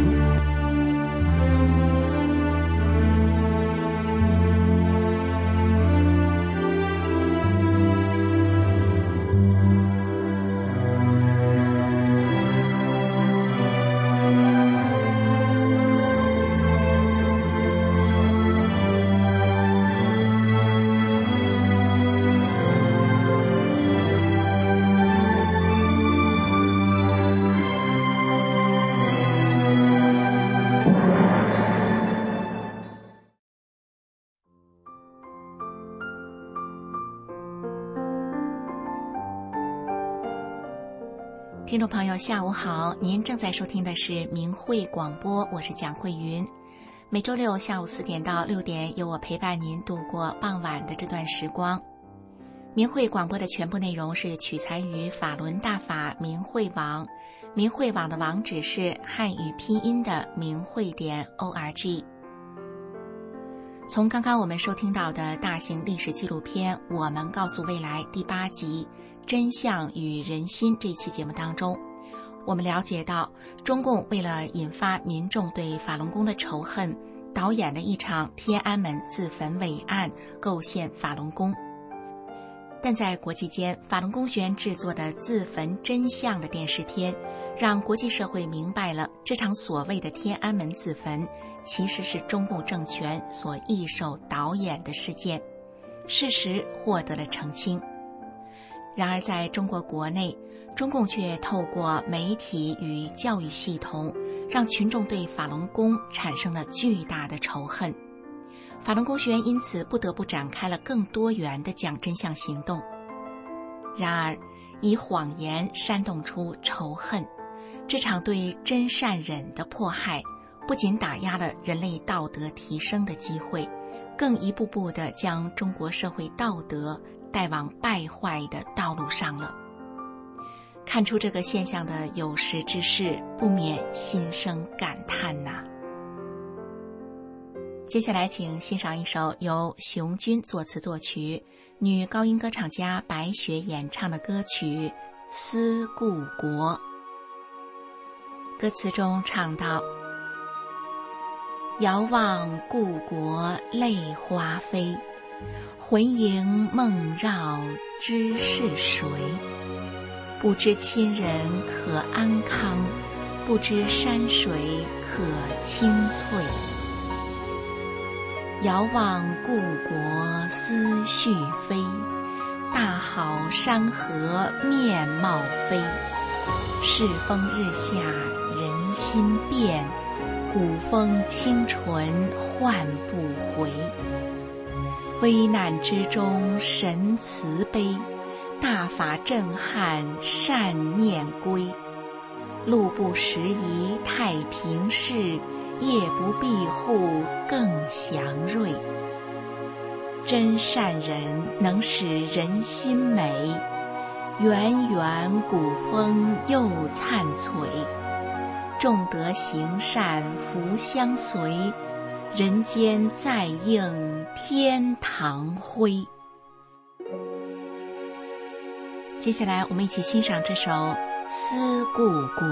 [SPEAKER 6] 听众朋友下午好，您正在收听的是明慧广播，我是蒋慧云。每周六下午4点到6点，由我陪伴您度过傍晚的这段时光。明慧广播的全部内容是取材于法轮大法明慧网，明慧网的网址是汉语拼音的明慧.org。从刚刚我们收听到的大型历史纪录片《我们告诉未来》第8集真相与人心这期节目当中，我们了解到中共为了引发民众对法轮功的仇恨，导演了一场天安门自焚伟案，构陷法轮功。但在国际间，法轮功学员制作的自焚真相的电视片，让国际社会明白了这场所谓的天安门自焚其实是中共政权所一手导演的事件，事实获得了澄清。然而在中国国内，中共却透过媒体与教育系统， 让群众对法轮功产生了巨大的仇恨。法轮功学员因此不得不展开了更多元的讲真相行动。然而，以谎言煽动出仇恨，这场对真善忍的迫害，不仅打压了人类道德提升的机会，更一步步地将中国社会道德带往败坏的道路上了。看出这个现象的有识之士，不免心生感叹呐。接下来请欣赏一首由熊军作词作曲，女高音歌唱家白雪演唱的歌曲《思故国》。歌词中唱道：遥望故国泪花飞，魂萦梦绕知是谁？不知亲人可安康，不知山水可清翠。遥望故国思绪飞，大好山河面貌非。世风日下人心变，古风清纯换不回。危难之中神慈悲，大法震撼善念归。路不拾遗太平事，夜不闭户更祥瑞。真善人能使人心美，源源古风又灿璀。众德行善福相随，人间再映天堂辉。接下来我们一起欣赏这首《思故国》。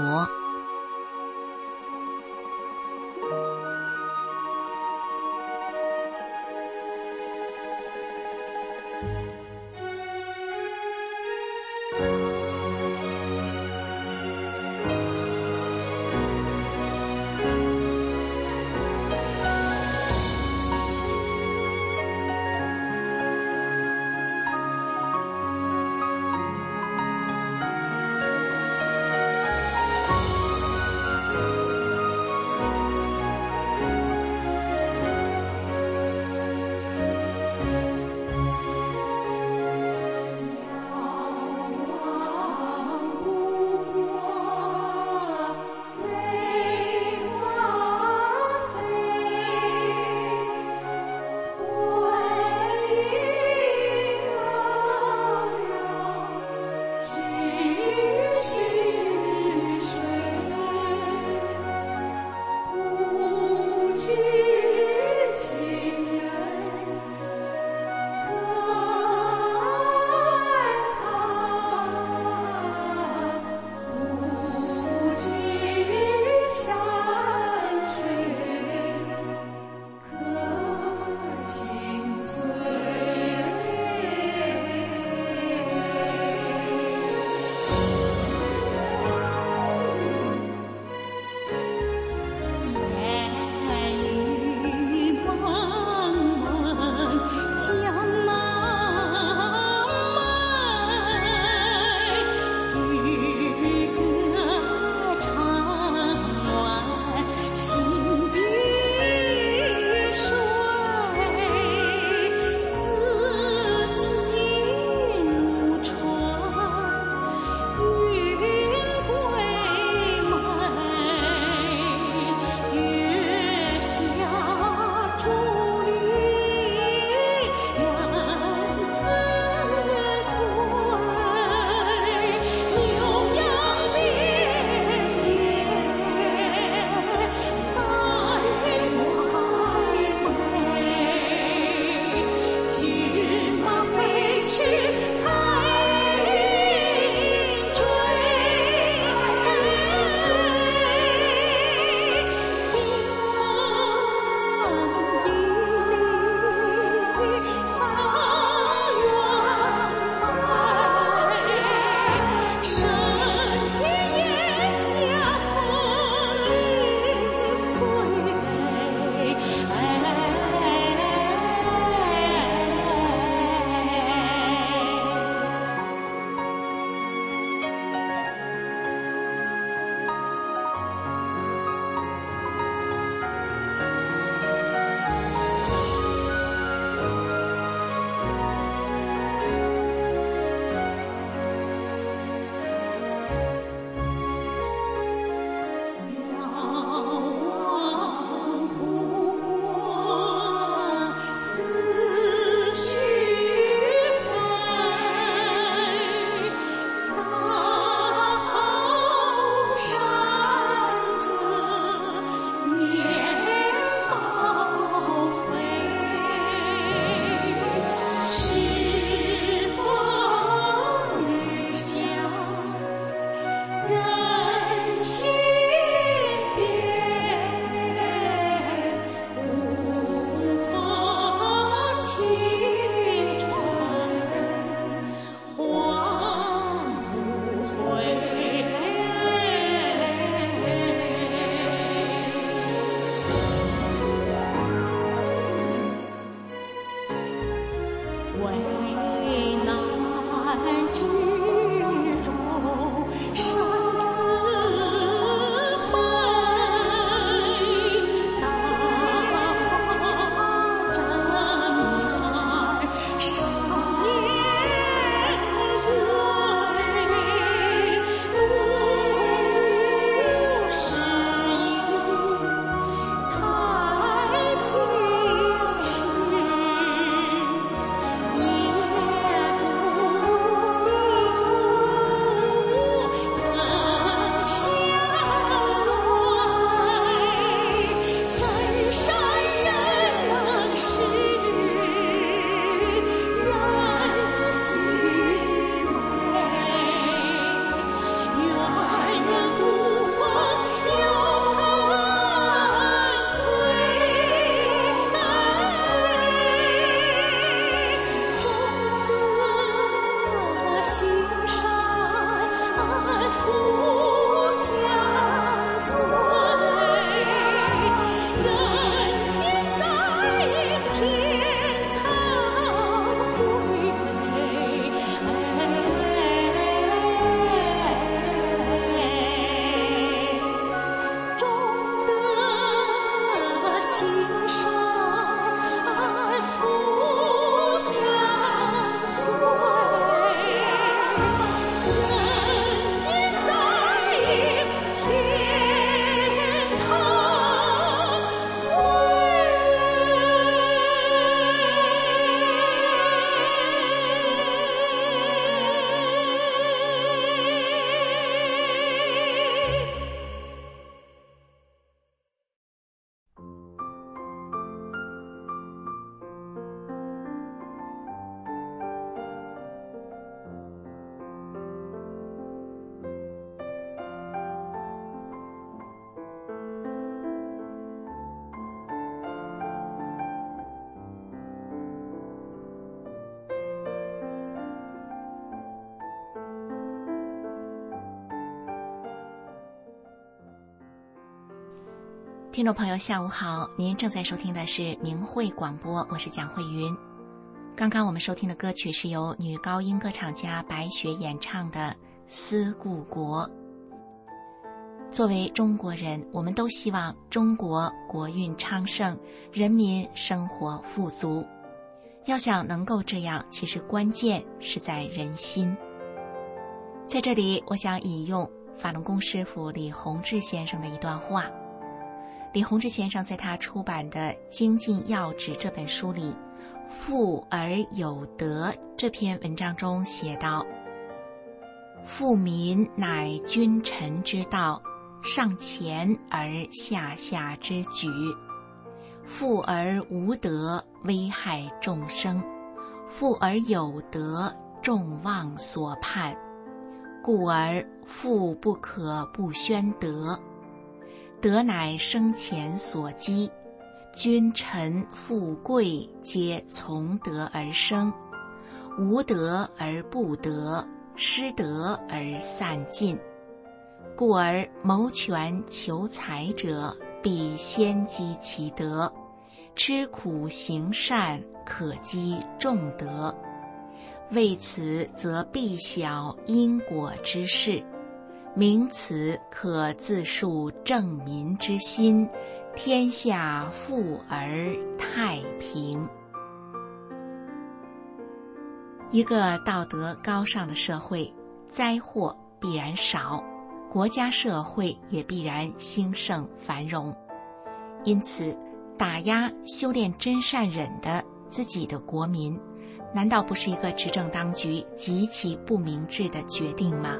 [SPEAKER 6] 听众朋友下午好，您正在收听的是明慧广播，我是蒋慧云。刚刚我们收听的歌曲是由女高音歌唱家白雪演唱的《思故国》。作为中国人，我们都希望中国国运昌盛，人民生活富足。要想能够这样，其实关键是在人心。在这里，我想引用法轮功师父李洪志先生的一段话。李洪志先生在他出版的《精进要旨》这本书里，富而有德这篇文章中写道：富民乃君臣之道，上乾而下下之举。富而无德，危害众生；富而有德，众望所盼。故而富不可不宣德，德乃生前所积，君臣富贵皆从德而生，无德而不得，失德而散尽。故而谋权求财者，必先积其德，吃苦行善，可积众德。为此则必晓因果之事，明此可自述正民之心，天下富而太平。一个道德高尚的社会，灾祸必然少，国家社会也必然兴盛繁荣。因此，打压修炼真善忍的自己的国民，难道不是一个执政当局极其不明智的决定吗？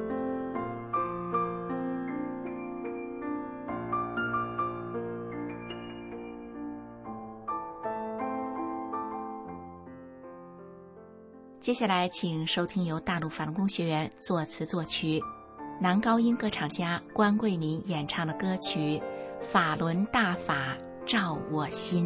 [SPEAKER 6] 接下来请收听由大陆法轮功学员作词作曲，男高音歌唱家关桂民演唱的歌曲《法轮大法照我心》。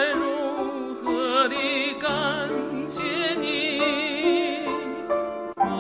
[SPEAKER 7] 法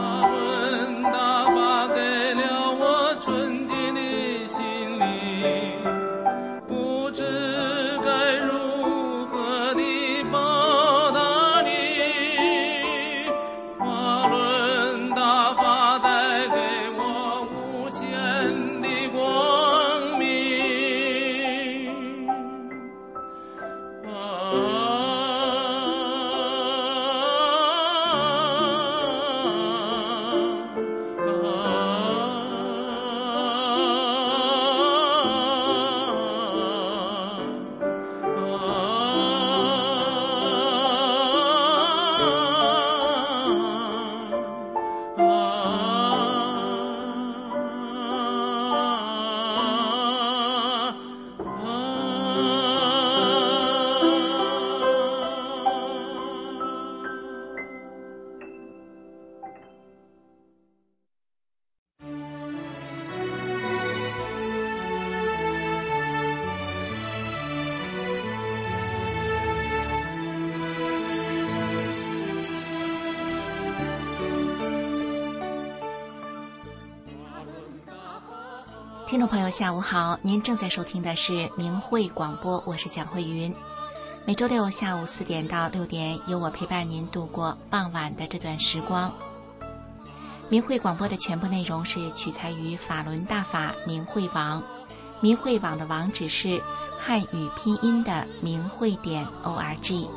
[SPEAKER 6] 听众朋友下午好，您正在收听的是明慧广播，我是蒋慧云。每周六下午4点到6点，由我陪伴您度过傍晚的这段时光。明慧广播的全部内容是取材于法轮大法明慧网，明慧网的网址是汉语拼音的明慧.org。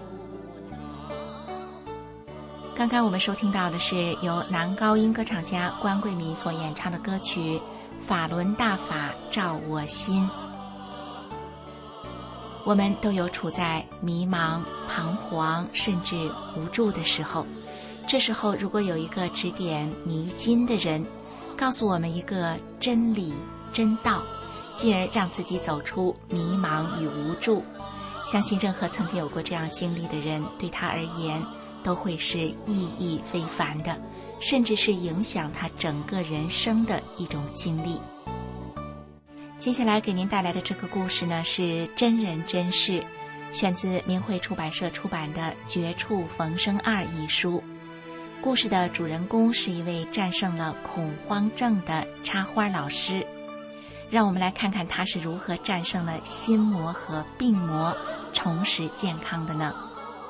[SPEAKER 6] 刚刚我们收听到的是由男高音歌唱家关桂敏所演唱的歌曲《法轮大法照我心》。我们都有处在迷茫、彷徨甚至无助的时候，这时候如果有一个指点迷津的人，告诉我们一个真理真道，进而让自己走出迷茫与无助，相信任何曾经有过这样经历的人，对他而言都会是意义非凡的，甚至是影响他整个人生的一种经历。接下来给您带来的这个故事呢，是真人真事，选自明慧出版社出版的《绝处逢生2》一书。故事的主人公是一位战胜了恐慌症的插花老师，让我们来看看他是如何战胜了心魔和病魔，重拾健康的呢？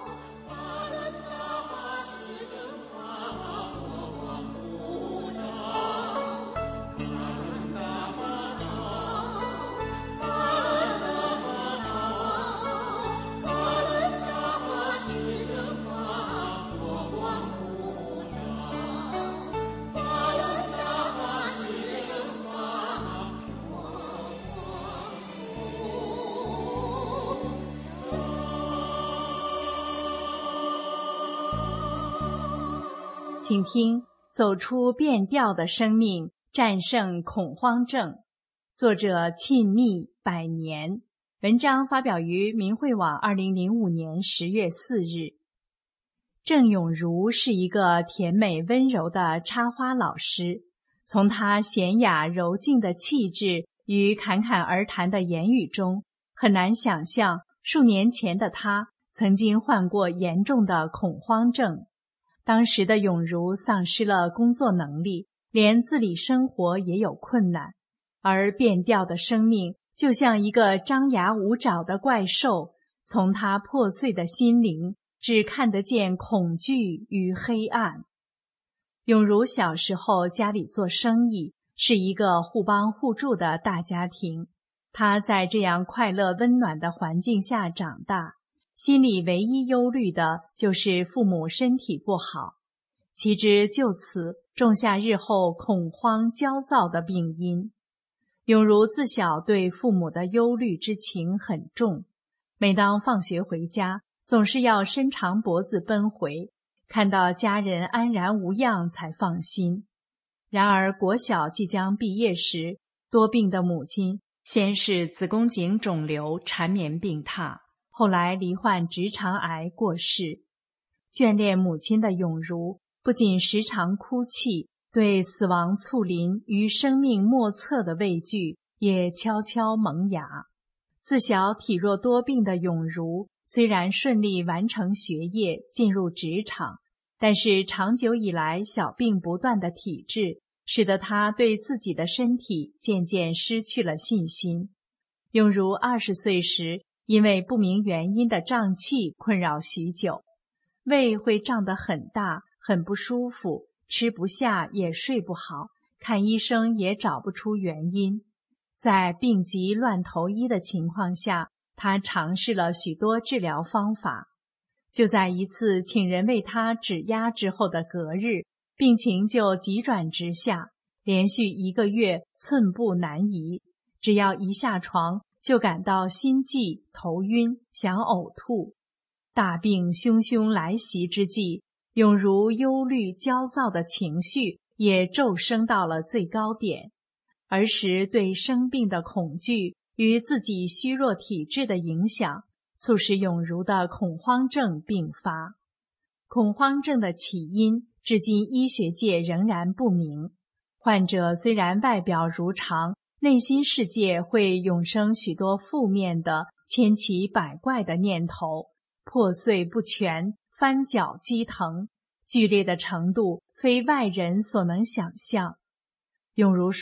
[SPEAKER 7] 请听《走出变调的生命，战胜恐慌症》，作者沁蜜百年。文章发表于明慧网2005年10月4日。郑永如是一个甜美温柔的插花老师，从她娴雅柔静的气质与侃侃而谈的言语中，很难想象数年前的她曾经患过严重的恐慌症。当时的永如丧失了工作能力，连自理生活也有困难，而变调的生命就像一个张牙舞爪的怪兽，从他破碎的心灵只看得见恐惧与黑暗。永如小时候家里做生意，是一个互帮互助的大家庭，他在这样快乐温暖的环境下长大，心里唯一忧虑的就是父母身体不好，岂知就此种下日后恐慌焦躁的病因。永如自小对父母的忧虑之情很重，每当放学回家，总是要伸长脖子奔回，看到家人安然无恙才放心。然而国小即将毕业时，多病的母亲先是子宫颈肿瘤缠绵病榻，后来罹患直肠癌过世。眷恋母亲的永如不仅时常哭泣，对死亡猝临与生命莫测的畏惧也悄悄萌芽。自小体弱多病的永如虽然顺利完成学业，进入职场，但是长久以来小病不断的体质，使得他对自己的身体渐渐失去了信心。永如20岁时，因为不明原因的胀气困扰许久，胃会胀得很大，很不舒服，吃不下也睡不好，看医生也找不出原因。在病急乱投医的情况下，他尝试了许多治疗方法。就在一次请人为他指压之后的隔日，病情就急转直下，连续1个月寸步难移，只要一下床就感到心悸、头晕、想呕吐。大病汹汹来袭之际，永如忧虑焦躁的情绪也骤升到了最高点。儿时对生病的恐惧与自己虚弱体质的影响，促使永如的恐慌症并发。恐慌症的起因至今医学界仍然不明，患者虽然外表如常，内心世界会涌生许多负面的千奇百怪的念头，破碎不全，翻搅激腾，剧烈的程度非外人所能想象。永如说，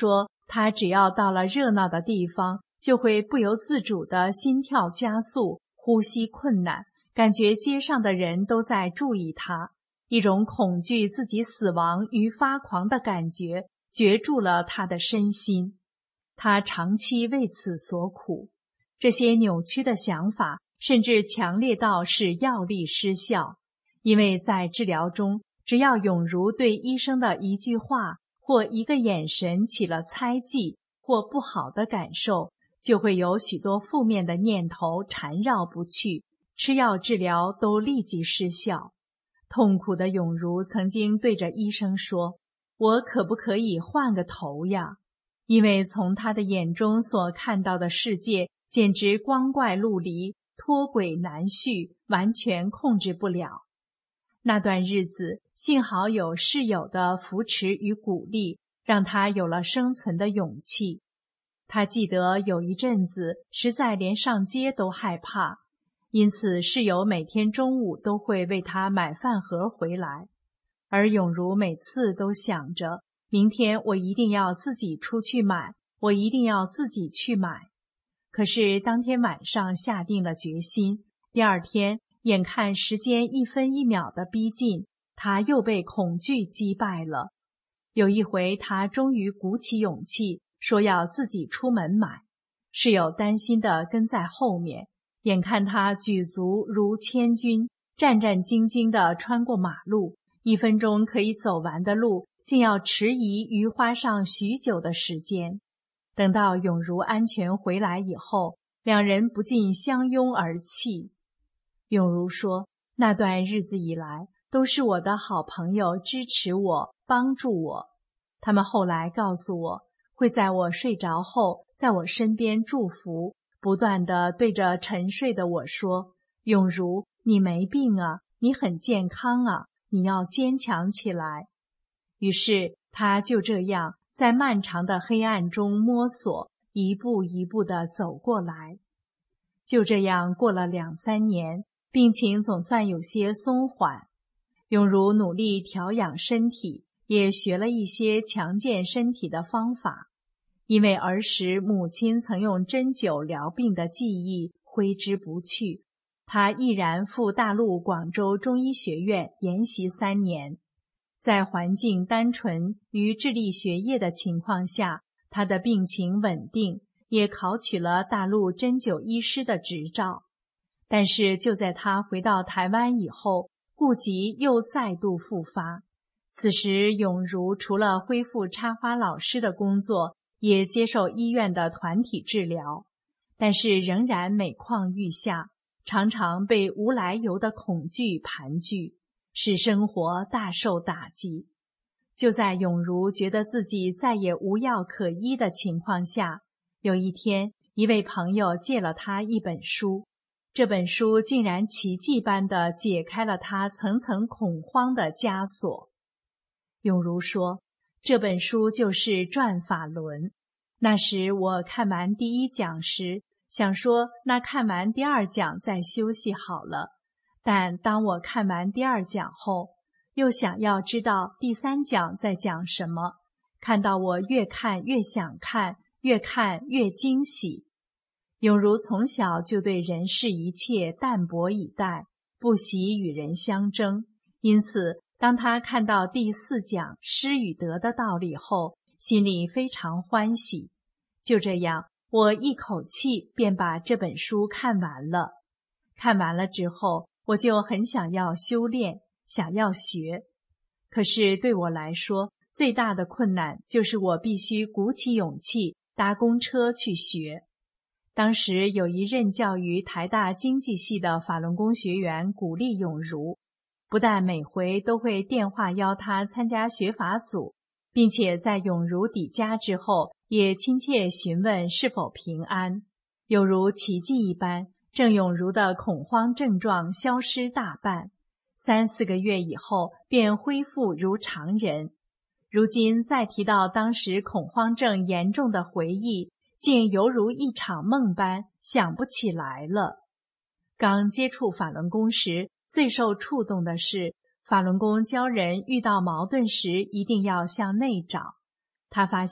[SPEAKER 7] 他只要到了热闹的地方，就会不由自主地心跳加速，呼吸困难，感觉街上的人都在注意他，一种恐惧自己死亡与发狂的感觉攫住了他的身心。他长期为此所苦，这些扭曲的想法甚至强烈到使药力失效，因为在治疗中，只要永如对医生的一句话或一个眼神起了猜忌或不好的感受，就会有许多负面的念头缠绕不去，吃药治疗都立即失效。痛苦的永如曾经对着医生说：“我可不可以换个头呀？”因为从他的眼中所看到的世界简直光怪陆离，脱轨难续，完全控制不了。那段日子，幸好有室友的扶持与鼓励，让他有了生存的勇气。他记得有一阵子，实在连上街都害怕，因此室友每天中午都会为他买饭盒回来，而永如每次都想着，明天我一定要自己出去买，我一定要自己去买。可是当天晚上下定了决心，第二天眼看时间一分一秒的逼近，他又被恐惧击败了。有一回，他终于鼓起勇气，说要自己出门买。室友担心地跟在后面，眼看他举足如千军，战战兢兢地穿过马路，1分钟可以走完的路，竟要迟疑于花上许久的时间。等到永如安全回来以后，两人不禁相拥而泣。永如说，那段日子以来，都是我的好朋友支持我，帮助我。他们后来告诉我，会在我睡着后，在我身边祝福，不断地对着沉睡的我说：“永如，你没病啊，你很健康啊，你要坚强起来。”于是他就这样在漫长的黑暗中摸索，一步一步地走过来。就这样过了2、3年，病情总算有些松缓。永如努力调养身体，也学了一些强健身体的方法。因为儿时母亲曾用针灸疗病的记忆挥之不去，他毅然赴大陆广州中医学院研习3年。在环境单纯与致力学业的情况下，他的病情稳定，也考取了大陆针灸医师的执照。但是就在他回到台湾以后，痼疾又再度复发。此时永如除了恢复插花老师的工作，也接受医院的团体治疗，但是仍然每况愈下，常常被无来由的恐惧盘踞，使生活大受打击。就在永如觉得自己再也无药可医的情况下，有一天，一位朋友借了他一本书，这本书竟然奇迹般地解开了他层层恐慌的枷锁。永如说，这本书就是《转法轮》。那时我看完第1讲时，想说那看完第2讲再休息好了。但当我看完第2讲后，又想要知道第3讲在讲什么，看到我越看越想看，越看越惊喜。永如从小就对人世一切淡泊以待，不喜与人相争，因此当他看到第4讲失与得的道理后，心里非常欢喜。就这样，我一口气便把这本书看完了。看完了之后，我就很想要修炼，想要学。可是对我来说，最大的困难就是我必须鼓起勇气搭公车去学。当时有一任教于台大经济系的法轮功学员鼓励永如，不但每回都会电话邀他参加学法组，并且在永如抵家之后，也亲切询问是否平安。有如奇迹一般，郑永如的恐慌症状消失大半，3、4个月以后便恢复如常人。如今再提到当时恐慌症严重的回忆，竟犹如一场梦般想不起来了。刚接触法轮功时，最受触动的是法轮功教人遇到矛盾时一定要向内找。他发现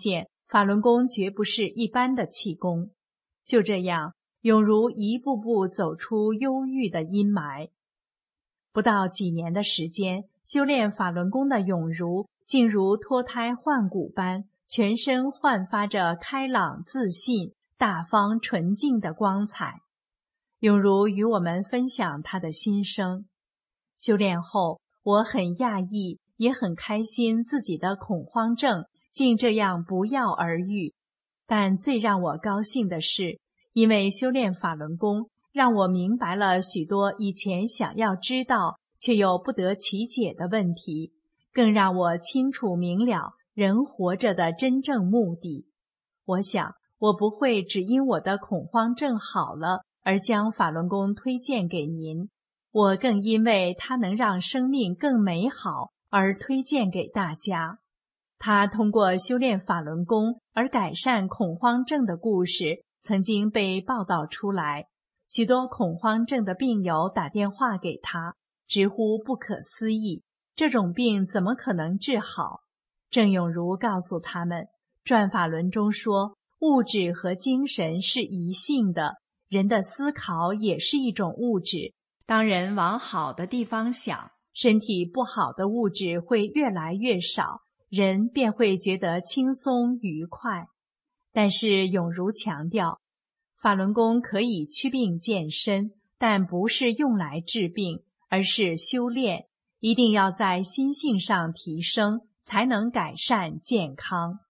[SPEAKER 7] 法轮功绝不是一般的气功。就这样，永如一步步走出忧郁的阴霾。不到几年的时间，修炼法轮功的永如竟如脱胎换骨般，全身焕发着开朗、自信、大方、纯净的光彩。永如与我们分享他的心声。修炼后，我很讶异，也很开心自己的恐慌症竟这样不药而愈。但最让我高兴的是，因为修炼法轮功，让我明白了许多以前想要知道却又不得其解的问题，更让我清楚明了人活着的真正目的。我想，我不会只因我的恐慌症好了而将法轮功推荐给您，我更因为它能让生命更美好而推荐给大家。他通过修炼法轮功而改善恐慌症的故事曾经被报道出来，许多恐慌症的病友打电话给他，直呼不可思议，这种病怎么可能治好？郑永如告诉他们，转法轮中说，物质和精神是一性的，人的思考也是一种物质。当人往好的地方想，身体不好的物质会越来越少，人便会觉得轻松愉快。但是永如强调，法轮功可以祛病健身，但不是用来治病，而是修炼，一定要在心性上提升，才能改善健康。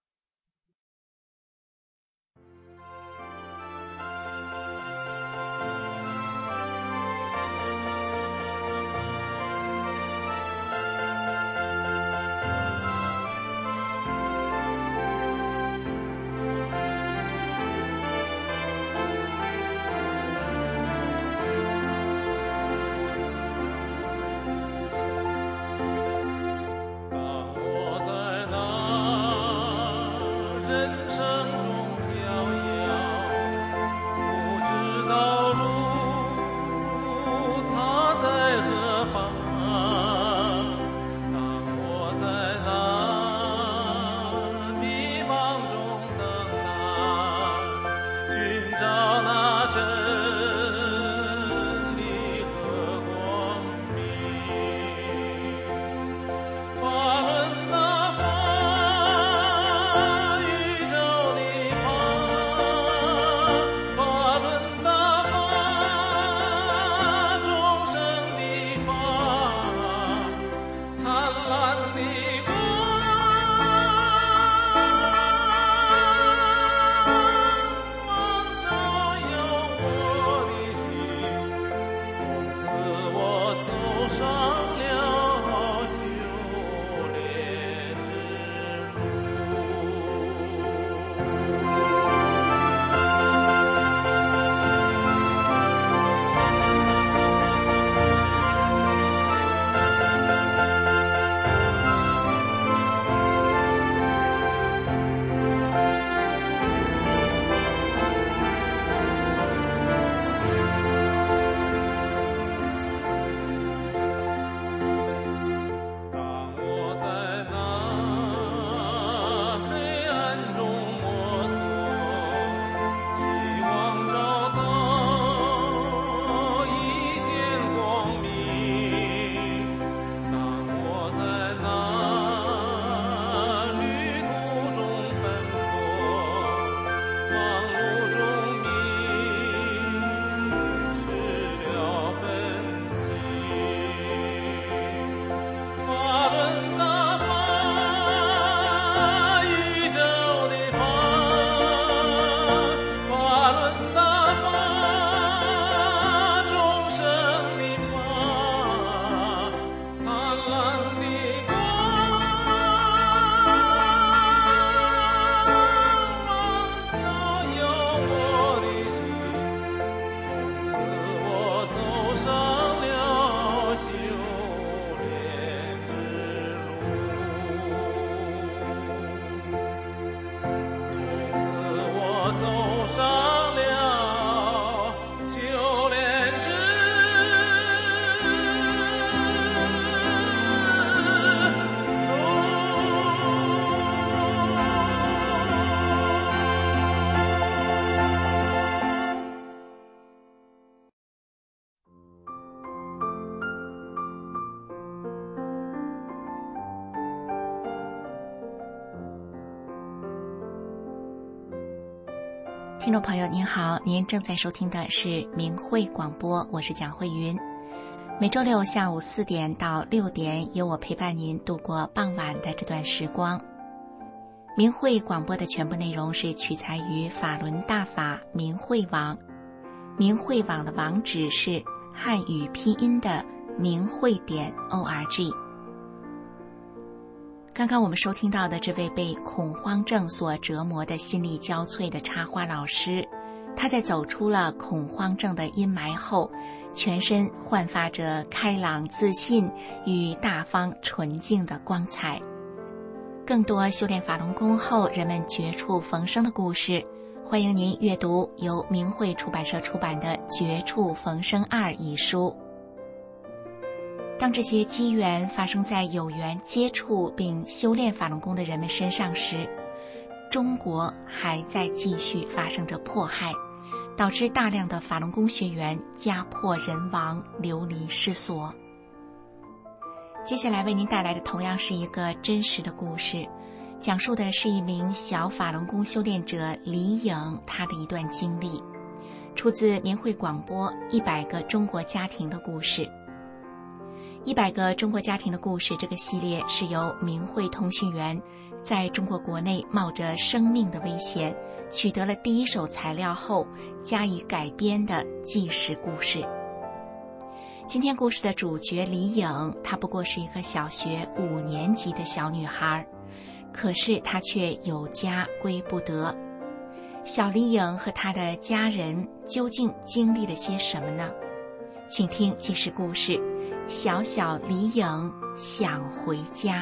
[SPEAKER 6] 听众朋友您好，您正在收听的是明慧广播，我是蒋慧云。每周六下午4点到6点，由我陪伴您度过傍晚的这段时光。明慧广播的全部内容是取材于法轮大法明慧网，明慧网的网址是汉语拼音的明慧.org。刚刚我们收听到的这位被恐慌症所折磨的心力交瘁的插花老师，他在走出了恐慌症的阴霾后，全身焕发着开朗自信与大方纯净的光彩。更多修炼法轮功后人们绝处逢生的故事，欢迎您阅读由明慧出版社出版的《绝处逢生2》一书。当这些机缘发生在有缘接触并修炼法轮功的人们身上时，中国还在继续发生着迫害，导致大量的法轮功学员家破人亡，流离失所。接下来为您带来的同样是一个真实的故事，讲述的是一名小法轮功修炼者李颖他的一段经历，出自明慧广播100个中国家庭的故事。100个中国家庭的故事这个系列是由明慧通讯员在中国国内冒着生命的危险取得了第一手材料后加以改编的纪实故事。今天故事的主角李颖，她不过是一个小学5年级的小女孩，可是她却有家归不得。小李颖和她的家人究竟经历了些什么呢？请听纪实故事，小小李颖想回家。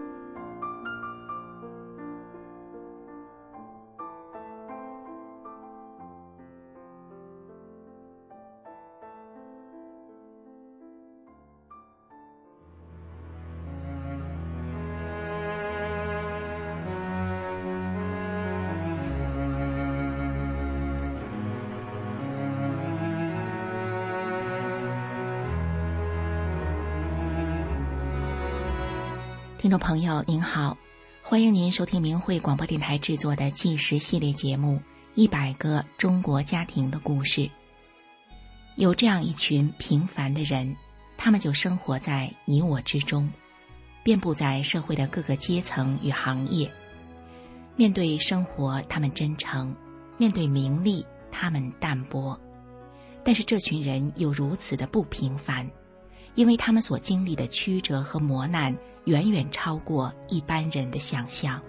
[SPEAKER 6] 听众朋友您好，欢迎您收听明慧广播电台制作的纪实系列节目100个中国家庭的故事。有这样一群平凡的人，他们就生活在你我之中，遍布在社会的各个阶层与行业。面对生活他们真诚，面对名利他们淡泊，但是这群人又如此的不平凡，因为他们所经历的曲折和磨难远远超过一般人的想象。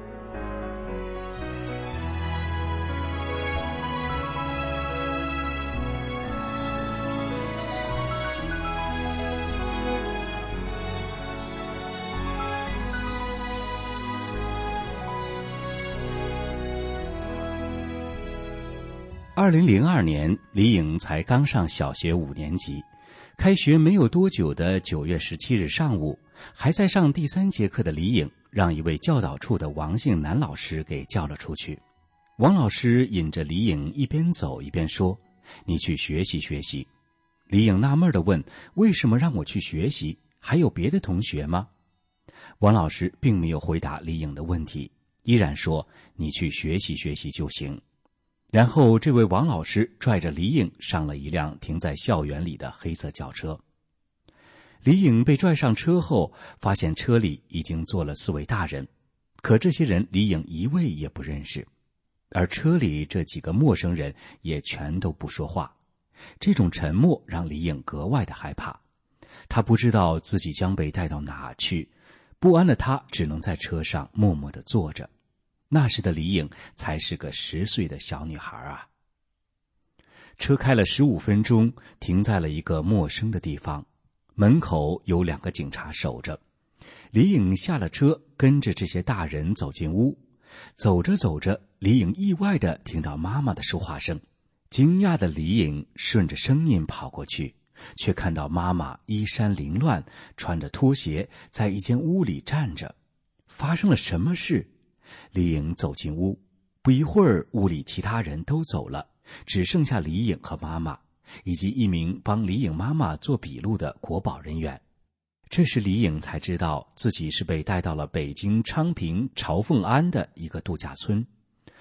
[SPEAKER 8] 2002年，李颖才刚上小学5年级。开学没有多久的9月17日上午，还在上第3节课的李颖让一位教导处的王姓男老师给叫了出去。王老师引着李颖一边走一边说：“你去学习学习。”李颖纳闷地问：“为什么让我去学习？还有别的同学吗？”王老师并没有回答李颖的问题，依然说：“你去学习学习就行。”然后这位王老师拽着李颖上了一辆停在校园里的黑色轿车。李颖被拽上车后，发现车里已经坐了4位大人，可这些人李颖一位也不认识，而车里这几个陌生人也全都不说话。这种沉默让李颖格外的害怕，他不知道自己将被带到哪去，不安的他只能在车上默默地坐着。那时的李颖才是个10岁的小女孩啊。车开了15分钟，停在了一个陌生的地方，门口有2个警察守着。李颖下了车，跟着这些大人走进屋。走着走着，李颖意外地听到妈妈的说话声。惊讶的李颖顺着声音跑过去，却看到妈妈衣衫凌乱，穿着拖鞋，在一间屋里站着。发生了什么事？李颖走进屋，不一会儿，屋里其他人都走了，只剩下李颖和妈妈，以及一名帮李颖妈妈做笔录的国保人员。这时李颖才知道自己是被带到了北京昌平朝凤庵的一个度假村。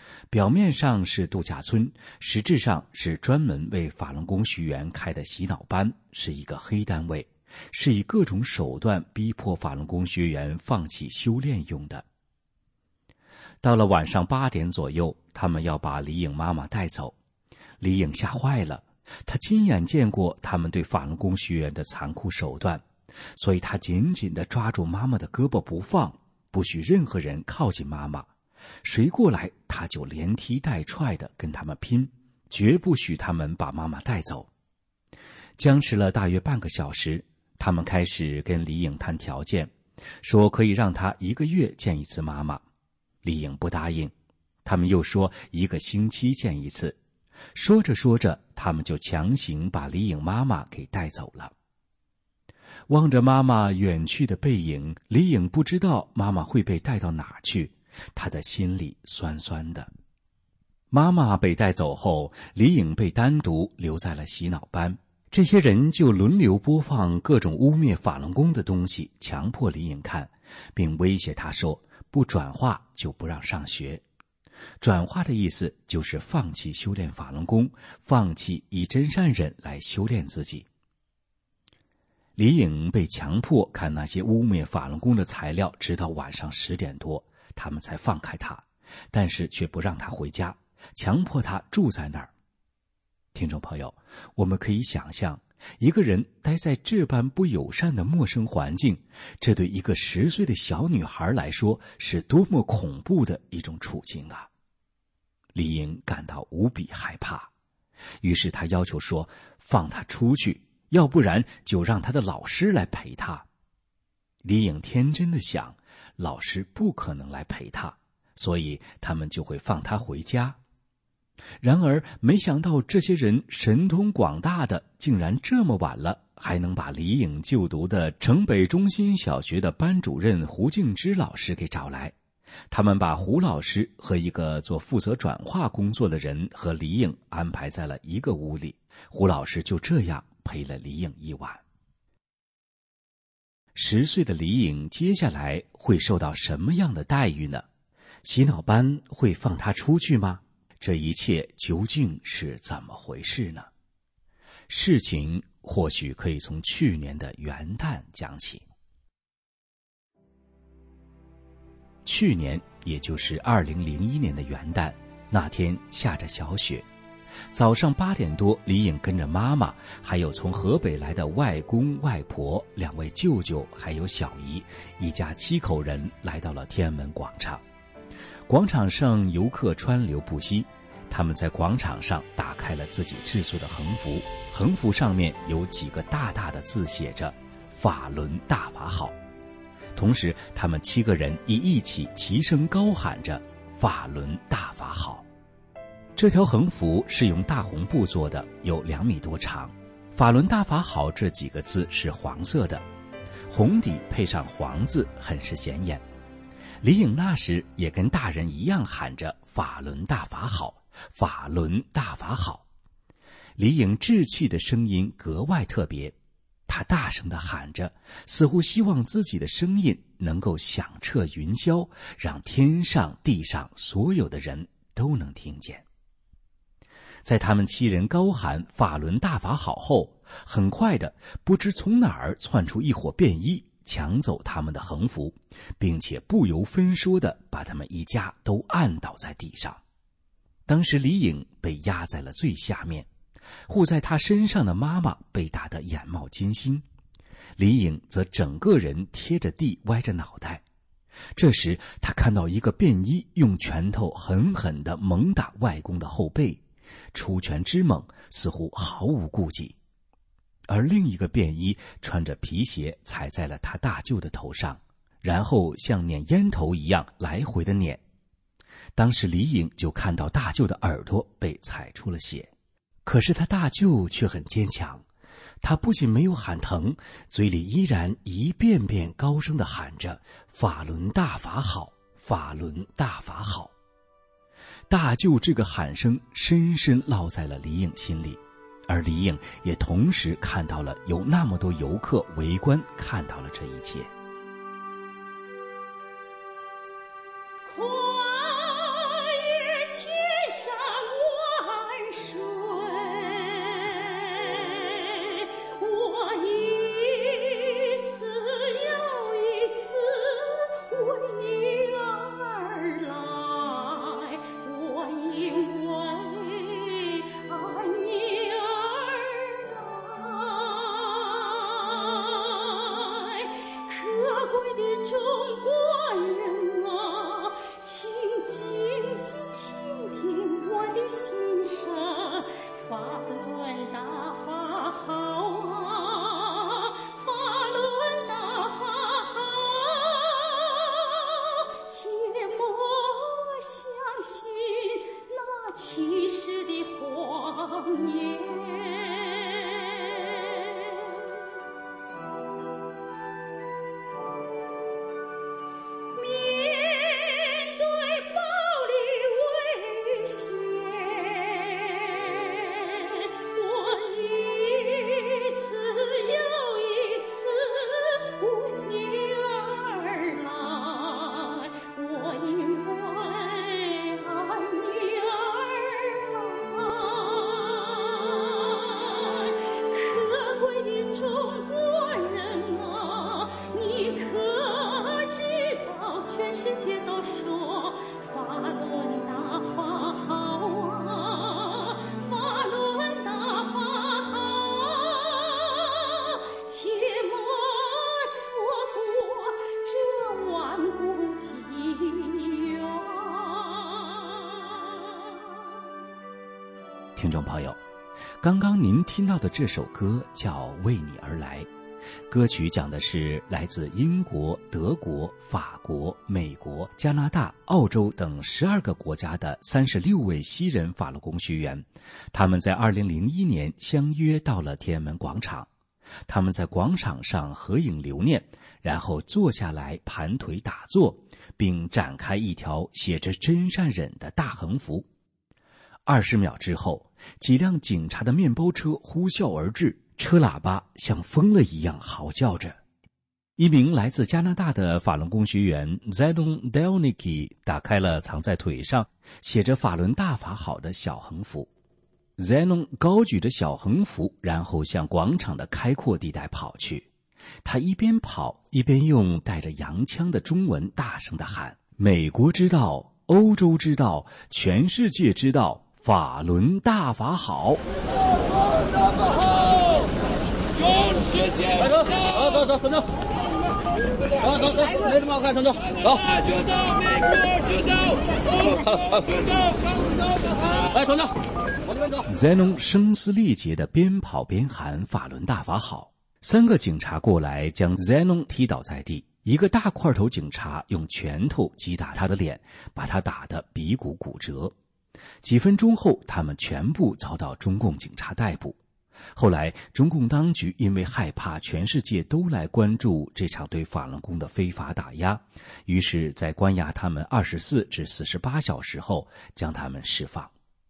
[SPEAKER 8] 表面上是度假村，实质上是专门为法轮功学员开的洗脑班，是一个黑单位，是以各种手段逼迫法轮功学员放弃修炼用的。到了晚上8点左右，他们要把李颖妈妈带走。李颖吓坏了，她亲眼见过他们对法轮功学员的残酷手段，所以她紧紧地抓住妈妈的胳膊不放，不许任何人靠近妈妈。谁过来，他就连踢带踹的跟他们拼，绝不许他们把妈妈带走。僵持了大约半个小时，他们开始跟李颖谈条件，说可以让她1个月见一次妈妈。李颖不答应，他们又说1个星期见一次。说着说着，他们就强行把李颖妈妈给带走了。望着妈妈远去的背影，李颖不知道妈妈会被带到哪儿去，他的心里酸酸的。妈妈被带走后，李颖被单独留在了洗脑班，这些人就轮流播放各种污蔑法轮功的东西，强迫李颖看，并威胁他说不转化就不让上学。转化的意思就是放弃修炼法轮功，放弃以真善忍来修炼自己。李颖被强迫看那些污蔑法轮功的材料，直到晚上10点多，他们才放开他，但是却不让他回家，强迫他住在那儿。听众朋友，我们可以想象，一个人待在这般不友善的陌生环境，这对一个10岁的小女孩来说是多么恐怖的一种处境啊！李颖感到无比害怕，于是她要求说放她出去，要不然就让她的老师来陪她。李颖天真的想，老师不可能来陪她，所以他们就会放她回家。然而没想到这些人神通广大的，竟然这么晚了还能把李颖就读的城北中心小学的班主任胡敬之老师给找来。他们把胡老师和一个做负责转化工作的人和李颖安排在了一个屋里，胡老师就这样陪了李颖一晚。10岁的李颖接下来会受到什么样的待遇呢？洗脑班会放她出去吗？这一切究竟是怎么回事呢？事情或许可以从去年的元旦讲起。去年，也就是2001年的元旦，那天下着小雪。早上8点多，李颖跟着妈妈，还有从河北来的外公外婆、2位舅舅，还有小姨，一家7口人来到了天安门广场。广场上游客川流不息，他们在广场上打开了自己制作的横幅，横幅上面有几个大大的字写着“法轮大法好”。同时他们7个人也一起齐声高喊着“法轮大法好”。这条横幅是用大红布做的，有2米多长，“法轮大法好”这几个字是黄色的，红底配上黄字，很是显眼。李颖那时也跟大人一样喊着“法轮大法好，法轮大法好”。李颖稚气的声音格外特别，他大声地喊着，似乎希望自己的声音能够响彻云霄，让天上地上所有的人都能听见。在他们7人高喊“法轮大法好”后，很快的，不知从哪儿窜出一伙便衣，抢走他们的横幅，并且不由分说地把他们一家都按倒在地上。当时李颖被压在了最下面，护在他身上的妈妈被打得眼冒金星，李颖则整个人贴着地歪着脑袋。这时他看到一个便衣用拳头狠狠地猛打外公的后背，出拳之猛，似乎毫无顾忌。而另一个便衣穿着皮鞋踩在了他大舅的头上，然后像捻烟头一样来回的捻。当时李颖就看到大舅的耳朵被踩出了血，可是他大舅却很坚强，他不仅没有喊疼，嘴里依然一遍遍高声地喊着“法轮大法好，法轮大法好”。大舅这个喊声深深烙在了李颖心里，而李颖也同时看到了有那么多游客围观，看到了这一切。
[SPEAKER 23] 跨越千
[SPEAKER 8] 听众朋友，刚刚您听到的这首歌叫《为你而来》，歌曲讲的是来自英国、德国、法国、美国、加拿大、澳洲等12个国家的36位西人法轮功学员，他们在2001年相约到了天安门广场。他们在广场上合影留念，然后坐下来盘腿打坐，并展开一条写着真善忍的大横幅。20秒之后，几辆警察的面包车呼啸而至，车喇叭像疯了一样嚎叫着。一名来自加拿大的法轮功学员 Zenon Delnicki 打开了藏在腿上写着法轮大法好的小横幅。Zenon 高举着小横幅，然后向广场的开阔地带跑去。他一边跑一边用带着洋腔的中文大声地喊：美国知道，欧洲知道，全世界知道，法轮大法好！
[SPEAKER 23] 用世界走，走，走，没这么好看，走，走，就走，美国就走，欧洲就走，来，走，往这边走。
[SPEAKER 8] Zenon 声嘶力竭地边跑边喊法轮大法好。3个警察过来将 Zenon 踢倒在地，一个大块头警察用拳头击打他的脸，把他打得鼻骨骨折。几分钟后，他们全部遭到中共警察逮捕。后来，中共当局因为害怕全世界都来关注这场对法轮功的非法打压，于是在关押他们24至48小时后，将他们释放。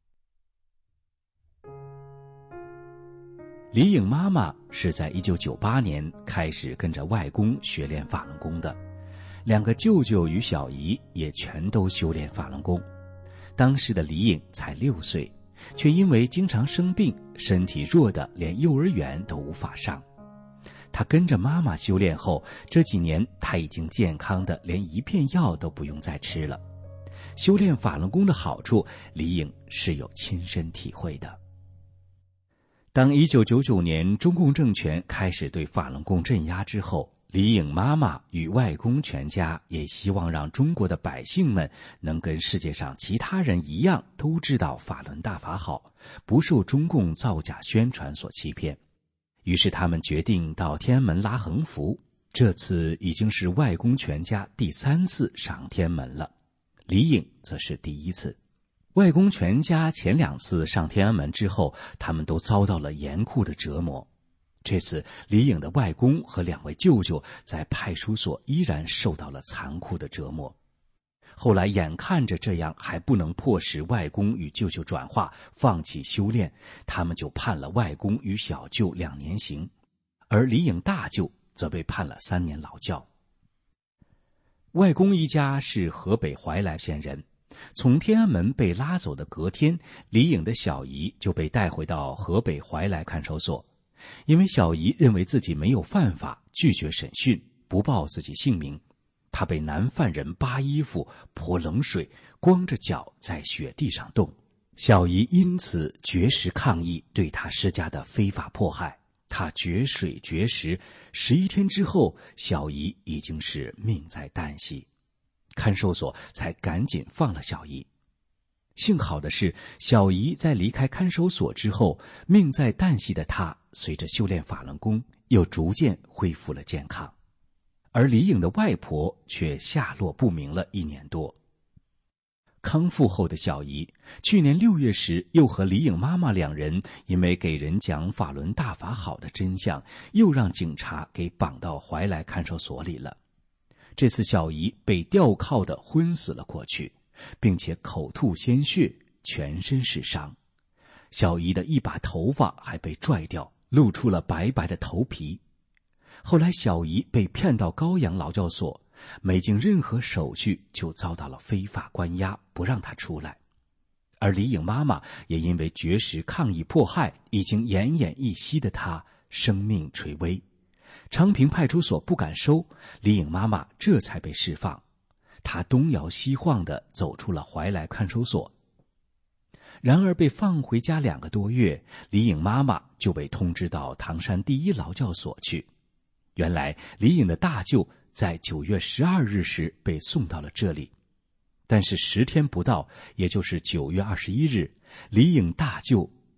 [SPEAKER 8] 李颖妈妈是在1998年开始跟着外公学练法轮功的，2个舅舅与小姨也全都修炼法轮功。当时的李颖才6岁，却因为经常生病，身体弱得连幼儿园都无法上。他跟着妈妈修炼后，这几年他已经健康的连一片药都不用再吃了。修炼法轮功的好处，李颖是有亲身体会的。当1999年中共政权开始对法轮功镇压之后，李颖妈妈与外公全家也希望让中国的百姓们能跟世界上其他人一样，都知道法轮大法好，不受中共造假宣传所欺骗。于是他们决定到天安门拉横幅，这次已经是外公全家第3次上天安门了，李颖则是第1次。外公全家前2次上天安门之后，他们都遭到了严酷的折磨。这次李颖的外公和2位舅舅在派出所依然受到了残酷的折磨。后来眼看着这样还不能迫使外公与舅舅转化放弃修炼，他们就判了外公与小舅2年刑，而李颖大舅则被判了3年劳教。外公一家是河北怀来县人，从天安门被拉走的隔天，李颖的小姨就被带回到河北怀来看守所。因为小姨认为自己没有犯法，拒绝审讯，不报自己姓名，她被男犯人扒衣服、泼冷水，光着脚在雪地上动。小姨因此绝食抗议对她施加的非法迫害，她绝水绝食，11天之后，小姨已经是命在旦夕，看守所才赶紧放了小姨。幸好的是，小姨在离开看守所之后，命在旦夕的她随着修炼法轮功又逐渐恢复了健康，而李颖的外婆却下落不明了1年多。康复后的小姨去年6月时，又和李颖妈妈2人因为给人讲法轮大法好的真相，又让警察给绑到怀来看守所里了。这次小姨被吊铐的昏死了过去，并且口吐鲜血，全身是伤。小姨的一把头发还被拽掉，露出了白白的头皮。后来小姨被骗到高阳劳教所，没经任何手续就遭到了非法关押，不让她出来。而李颖妈妈也因为绝食抗议迫害，已经奄奄一息的她生命垂危。昌平派出所不敢收，李颖妈妈这才被释放。她东摇西晃地走出了怀来看守所。然而被放回家2个多月，李颖妈妈就被通知到唐山第1劳教所去。原来李颖的大舅在9月12日时被送到了这里，但是10天不到，也就是9月21日，李颖大舅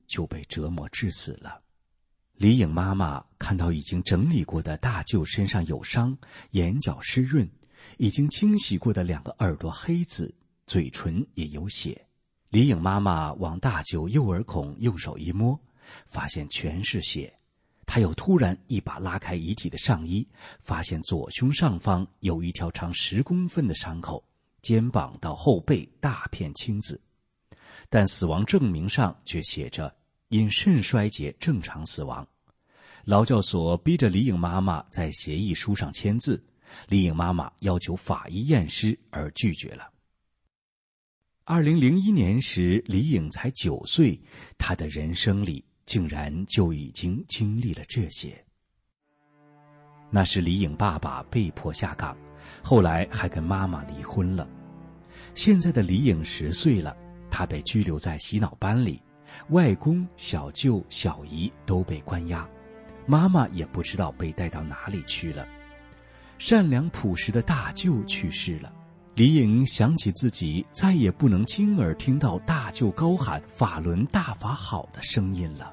[SPEAKER 8] 就被折磨致死了。李颖妈妈看到已经整理过的大舅身上有伤，眼角湿润，已经清洗过的2个耳朵黑紫，嘴唇也有血。李颖妈妈往大舅右耳孔用手一摸，发现全是血。她又突然一把拉开遗体的上衣，发现左胸上方有一条长10公分的伤口，肩膀到后背大片青紫，但死亡证明上却写着因肾衰竭正常死亡。劳教所逼着李颖妈妈在协议书上签字，李颖妈妈要求法医验尸而拒绝了。2001年时，李颖才9岁，她的人生里竟然就已经经历了这些。那是李颖爸爸被迫下岗，后来还跟妈妈离婚了。现在的李颖10岁了，她被拘留在洗脑班里，外公、小舅、小姨都被关押，妈妈也不知道被带到哪里去了。善良朴实的大舅去世了，李颖想起自己再也不能亲耳听到大舅高喊法轮大法好的声音了。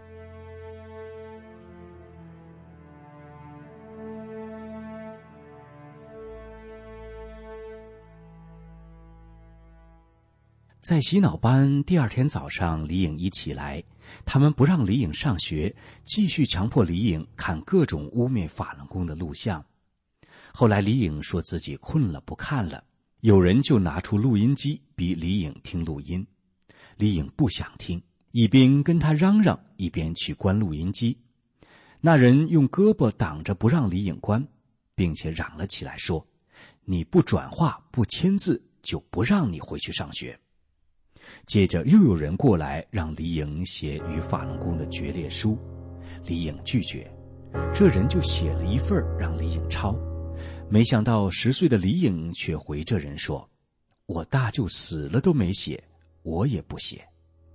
[SPEAKER 8] 在洗脑班第2天早上，李颖一起来，他们不让李颖上学，继续强迫李颖看各种污蔑法轮功的录像。后来李颖说自己困了不看了，有人就拿出录音机逼李颖听录音。李颖不想听，一边跟他嚷嚷，一边去关录音机。那人用胳膊挡着不让李颖关，并且嚷了起来说：你不转化不签字，就不让你回去上学。接着又有人过来让李颖写与法轮功的决裂书，李颖拒绝，这人就写了一份让李颖抄。没想到10岁的李颖却回这人说：我大舅死了都没写，我也不写。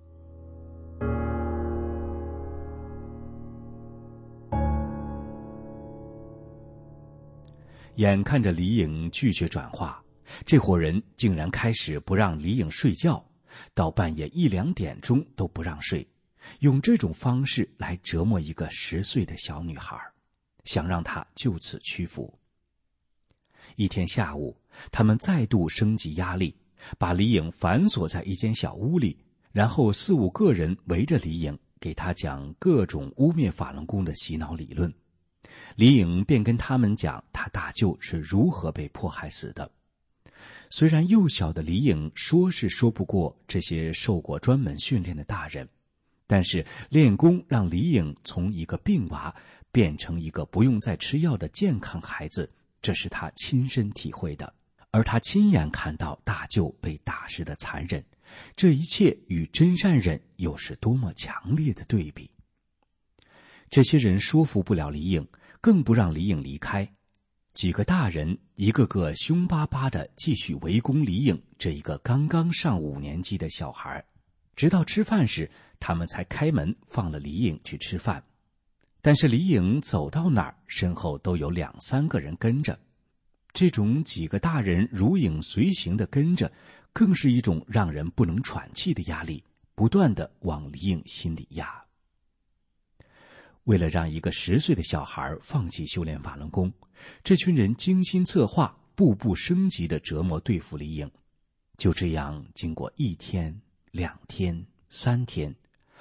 [SPEAKER 8] 眼看着李颖拒绝转化，这伙人竟然开始不让李颖睡觉，到半夜1、2点钟都不让睡，用这种方式来折磨一个10岁的小女孩，想让她就此屈服。一天下午，他们再度升级压力，把李颖反锁在一间小屋里，然后4、5个人围着李颖，给她讲各种污蔑法轮功的洗脑理论。李颖便跟他们讲她大舅是如何被迫害死的。虽然幼小的李颖说是说不过这些受过专门训练的大人，但是练功让李颖从一个病娃变成一个不用再吃药的健康孩子，这是他亲身体会的。而他亲眼看到大舅被打时的残忍，这一切与真善忍又是多么强烈的对比。这些人说服不了李颖，更不让李颖离开。几个大人一个个凶巴巴地继续围攻李颖这一个刚刚上5年级的小孩，直到吃饭时，他们才开门放了李颖去吃饭。但是李颖走到哪儿，身后都有2、3个人跟着。这种几个大人如影随形地跟着，更是一种让人不能喘气的压力，不断地往李颖心里压。为了让一个10岁的小孩放弃修炼法轮功，这群人精心策划，步步升级地折磨对付李颖。就这样，经过1天、2天、3天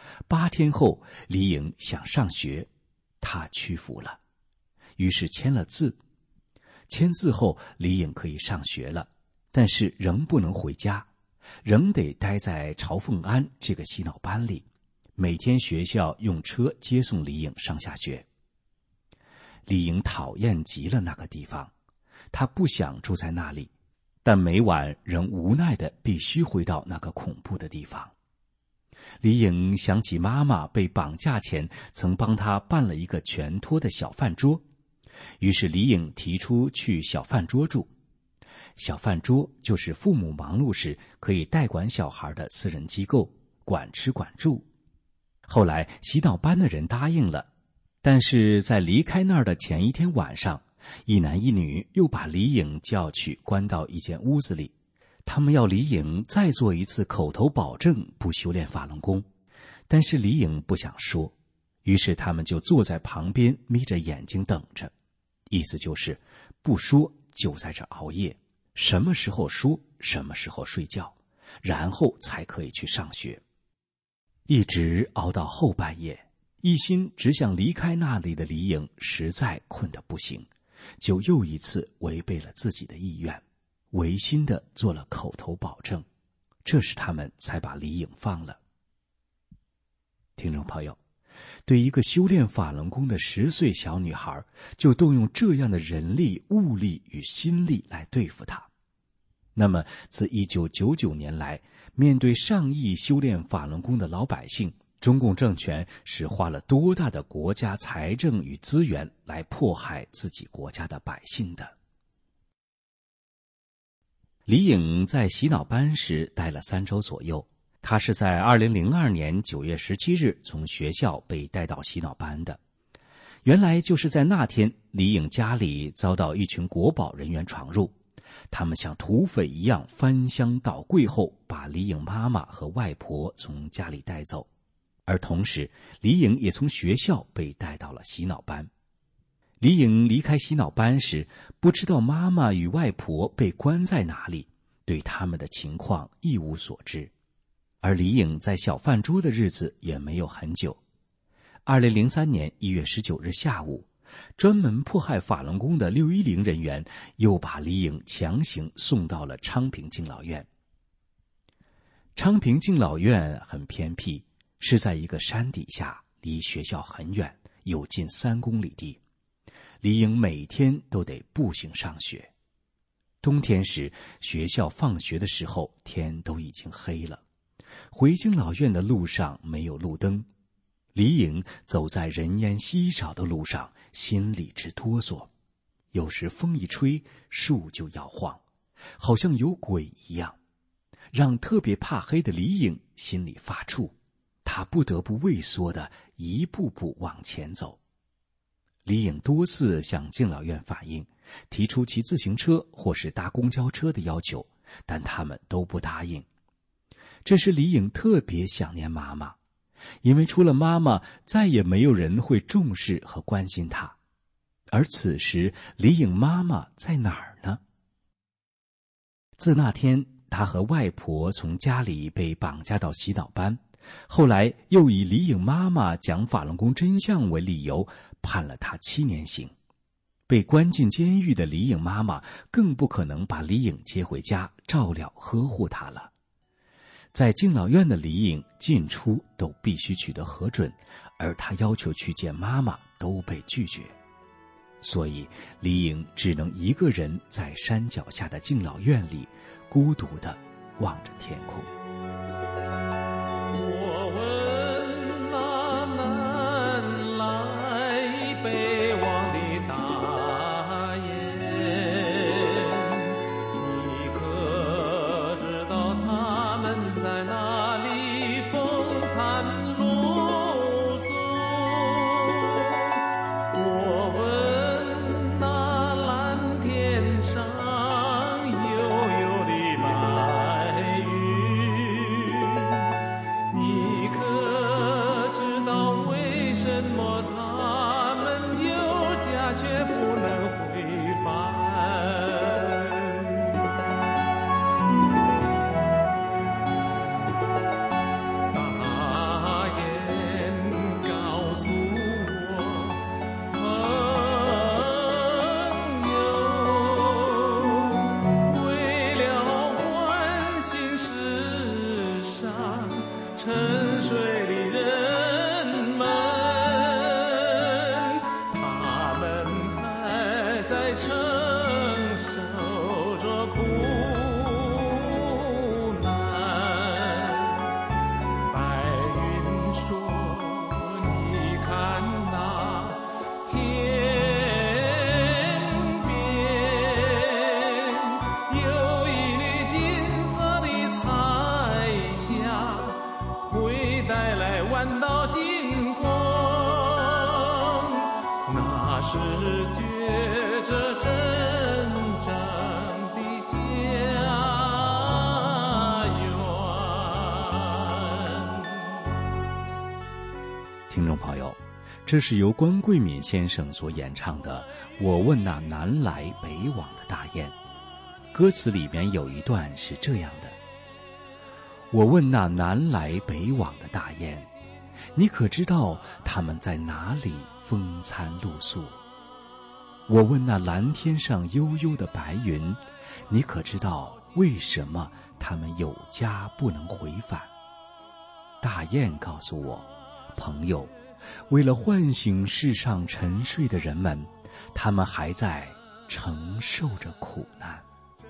[SPEAKER 8] ，8天后，李颖想上学，他屈服了，于是签了字。签字后，李颖可以上学了，但是仍不能回家，仍得待在朝凤安这个洗脑班里。每天学校用车接送李颖上下学。李颖讨厌极了那个地方，她不想住在那里，但每晚仍无奈地必须回到那个恐怖的地方。李颖想起妈妈被绑架前曾帮她办了一个全托的小饭桌，于是李颖提出去小饭桌住。小饭桌就是父母忙碌时可以代管小孩的私人机构，管吃管住。后来洗脑班的人答应了，但是在离开那儿的前1天晚上，一男一女又把李颖叫去关到一间屋子里，他们要李颖再做一次口头保证不修炼法轮功。 但是李颖不想说，于是他们就坐在旁边眯着眼睛等着，意思就是不说就在这熬夜，什么时候说什么时候睡觉，然后才可以去上学。一直熬到后半夜，一心只想离开那里的李颖实在困得不行，就又一次违背了自己的意愿，违心地做了口头保证，这时他们才把李颖放了。听众朋友，对一个修炼法轮功的10岁小女孩，就动用这样的人力、物力与心力来对付她。那么自1999年来，面对上亿修炼法轮功的老百姓，中共政权是花了多大的国家财政与资源来迫害自己国家的百姓的？李颖在洗脑班时待了3周左右，她是在2002年9月17日从学校被带到洗脑班的。原来就是在那天，李颖家里遭到一群国保人员闯入，他们像土匪一样翻箱倒柜后，把李颖妈妈和外婆从家里带走，而同时李颖也从学校被带到了洗脑班。李颖离开洗脑班时，不知道妈妈与外婆被关在哪里，对他们的情况一无所知。而李颖在小饭桌的日子也没有很久。2003年1月19日下午，专门迫害法轮功的610人员又把李颖强行送到了昌平敬老院。昌平敬老院很偏僻，是在一个山底下，离学校很远，有近3公里地。李颖每天都得步行上学。冬天时，学校放学的时候天都已经黑了，回敬老院的路上没有路灯。李颖走在人烟稀少的路上，心里直哆嗦，有时风一吹，树就摇晃，好像有鬼一样，让特别怕黑的李颖心里发怵，他不得不畏缩地一步步往前走。李颖多次向敬老院反映，提出骑自行车或是搭公交车的要求，但他们都不答应。这时李颖特别想念妈妈，因为除了妈妈，再也没有人会重视和关心她。而此时李颖妈妈在哪儿呢？自那天她和外婆从家里被绑架到洗脑班，后来又以李颖妈妈讲法轮功真相为理由，判了她7年刑。被关进监狱的李颖妈妈更不可能把李颖接回家照料呵护她了。在敬老院的李颖进出都必须取得核准，而她要求去见妈妈都被拒绝，所以李颖只能一个人在山脚下的敬老院里孤独地望着天空。
[SPEAKER 23] 我问那南来北往的大雁，你可知道他们在哪里风餐露宿？我问那蓝天上悠悠的白云，你可知道为什么他们有家却不能回返？大雁告诉我，朋友，为了关心世上沉睡的人们，他们还在承受着苦难。白云说，你看那天边有一缕金色的彩霞，会带来万道金光，那是觉着真正的家园。
[SPEAKER 8] 听众朋友，这是由关桂敏先生所演唱的《我问那南来北往的大雁》。歌词里面有一段是这样的：我问那南来北往的大雁，你可知道它们在哪里风餐露宿？我问那蓝天上悠悠的白云，你可知道为什么它们有家不能回返？大雁告诉我，朋友，为了唤醒世上沉睡的人们，他们还在承受着苦难。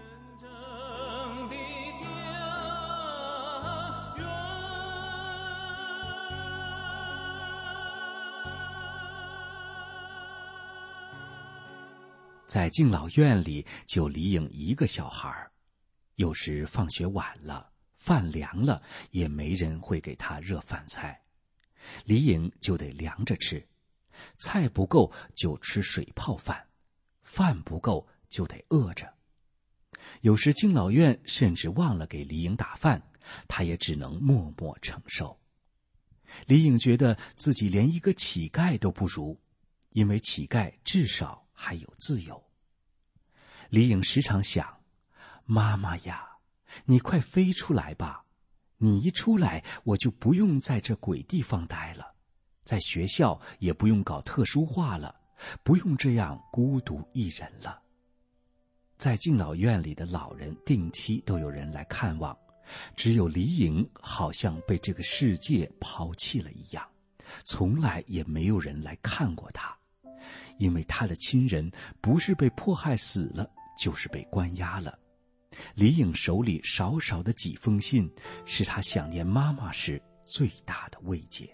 [SPEAKER 8] 在敬老院里就李颖一个小孩，有时放学晚了，饭凉了，也没人会给他热饭菜，李颖就得凉着吃，菜不够就吃水泡饭，饭不够就得饿着。有时敬老院甚至忘了给李颖打饭，他也只能默默承受。李颖觉得自己连一个乞丐都不如，因为乞丐至少还有自由。李颖时常想，妈妈呀，你快飞出来吧，你一出来我就不用在这鬼地方待了，在学校也不用搞特殊化了，不用这样孤独一人了。在敬老院里的老人定期都有人来看望，只有李颖好像被这个世界抛弃了一样，从来也没有人来看过他，因为他的亲人不是被迫害死了，就是被关押了。李颖手里少少的几封信，是他想念妈妈时最大的慰藉。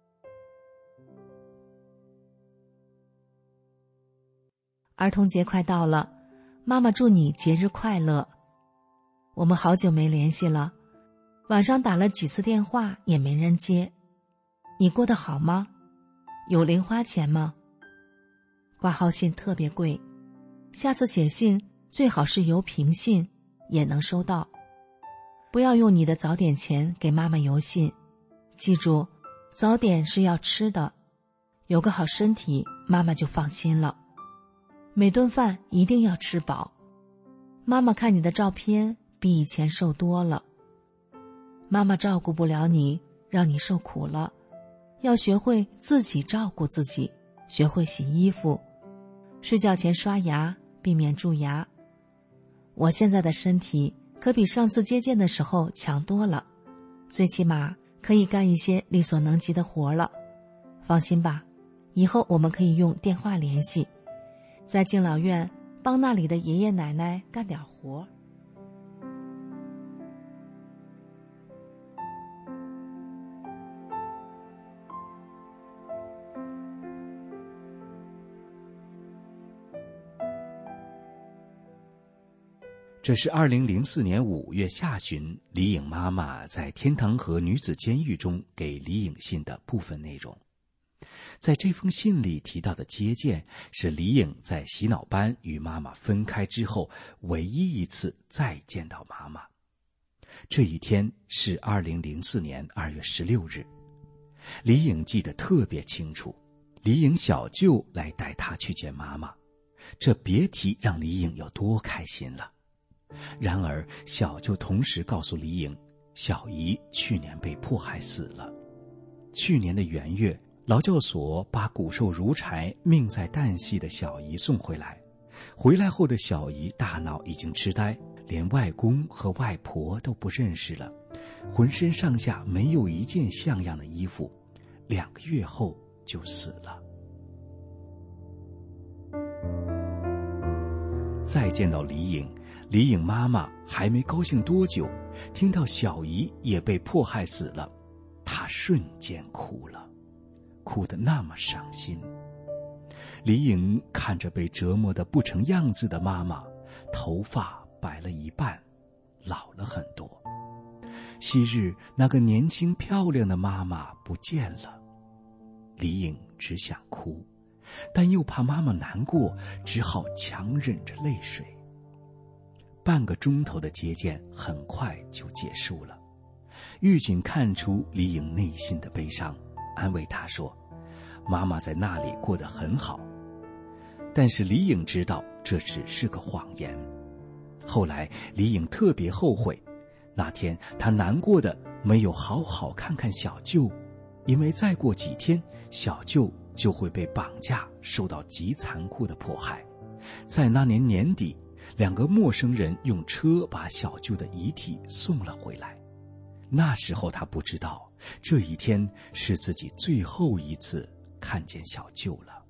[SPEAKER 9] 儿童节快到了，妈妈祝你节日快乐。我们好久没联系了，晚上打了几次电话也没人接。你过得好吗？有零花钱吗？挂号信特别贵，下次写信最好是邮平信，也能收到。不要用你的早点钱给妈妈邮信，记住，早点是要吃的，有个好身体，妈妈就放心了。每顿饭一定要吃饱。妈妈看你的照片比以前瘦多了。妈妈照顾不了你，让你受苦了，要学会自己照顾自己，学会洗衣服，睡觉前刷牙，避免蛀牙。我现在的身体可比上次接见的时候强多了，最起码可以干一些力所能及的活了。放心吧，以后我们可以用电话联系，在敬老院帮那里的爷爷奶奶干点活。
[SPEAKER 8] 这是2004年5月下旬，李颖妈妈在天堂河女子监狱中给李颖信的部分内容。在这封信里提到的接见，是李颖在洗脑班与妈妈分开之后唯一一次再见到妈妈。这一天是2004年2月16日，李颖记得特别清楚，李颖小舅来带她去见妈妈，这别提让李颖有多开心了。然而小舅同时告诉李颖，小姨去年被迫害死了。去年的元月，劳教所把骨瘦如柴命在旦夕的小姨送回来，回来后的小姨大脑已经痴呆，连外公和外婆都不认识了，浑身上下没有一件像样的衣服，2个月后就死了。再见到李颖，李颖妈妈还没高兴多久，听到小姨也被迫害死了，她瞬间哭了，哭得那么伤心。李颖看着被折磨得不成样子的妈妈，头发白了一半，老了很多。昔日那个年轻漂亮的妈妈不见了，李颖只想哭，但又怕妈妈难过，只好强忍着泪水。半个钟头的接见很快就结束了，狱警看出李颖内心的悲伤， 安慰他说，妈妈在那里过得很好。但是李颖知道这只是个谎言。后来李颖特别后悔，那天她难过的没有好好看看小舅，因为再过几天小舅就会被绑架，受到极残酷的迫害。在那年年底，2个陌生人用车把小舅的遗体送了回来。那时候他不知道，这一天是自己最后一次看见小舅了。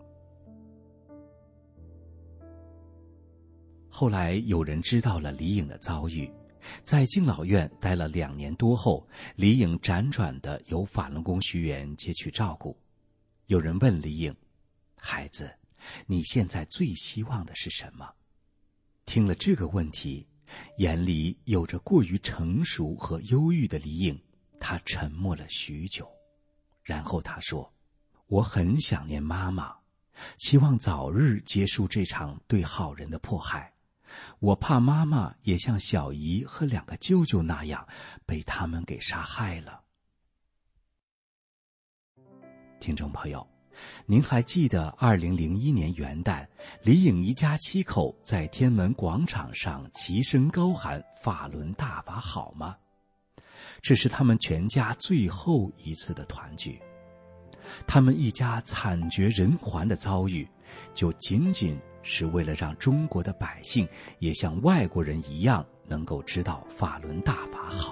[SPEAKER 8] 后来有人知道了李颖的遭遇，在敬老院待了2年多后，李颖辗转地由法轮功学员接去照顾。有人问李颖，孩子，你现在最希望的是什么？听了这个问题，眼里有着过于成熟和忧郁的李颖，她沉默了许久，然后她说，我很想念妈妈，希望早日结束这场对好人的迫害。我怕妈妈也像小姨和2个舅舅那样被他们给杀害了。听众朋友，您还记得2001年元旦，李颖一家7口在天安门广场上齐声高喊法轮大法好吗？这是他们全家最后一次的团聚。他们一家惨绝人寰的遭遇，就仅仅是为了让中国的百姓也像外国人一样能够知道法轮大法好。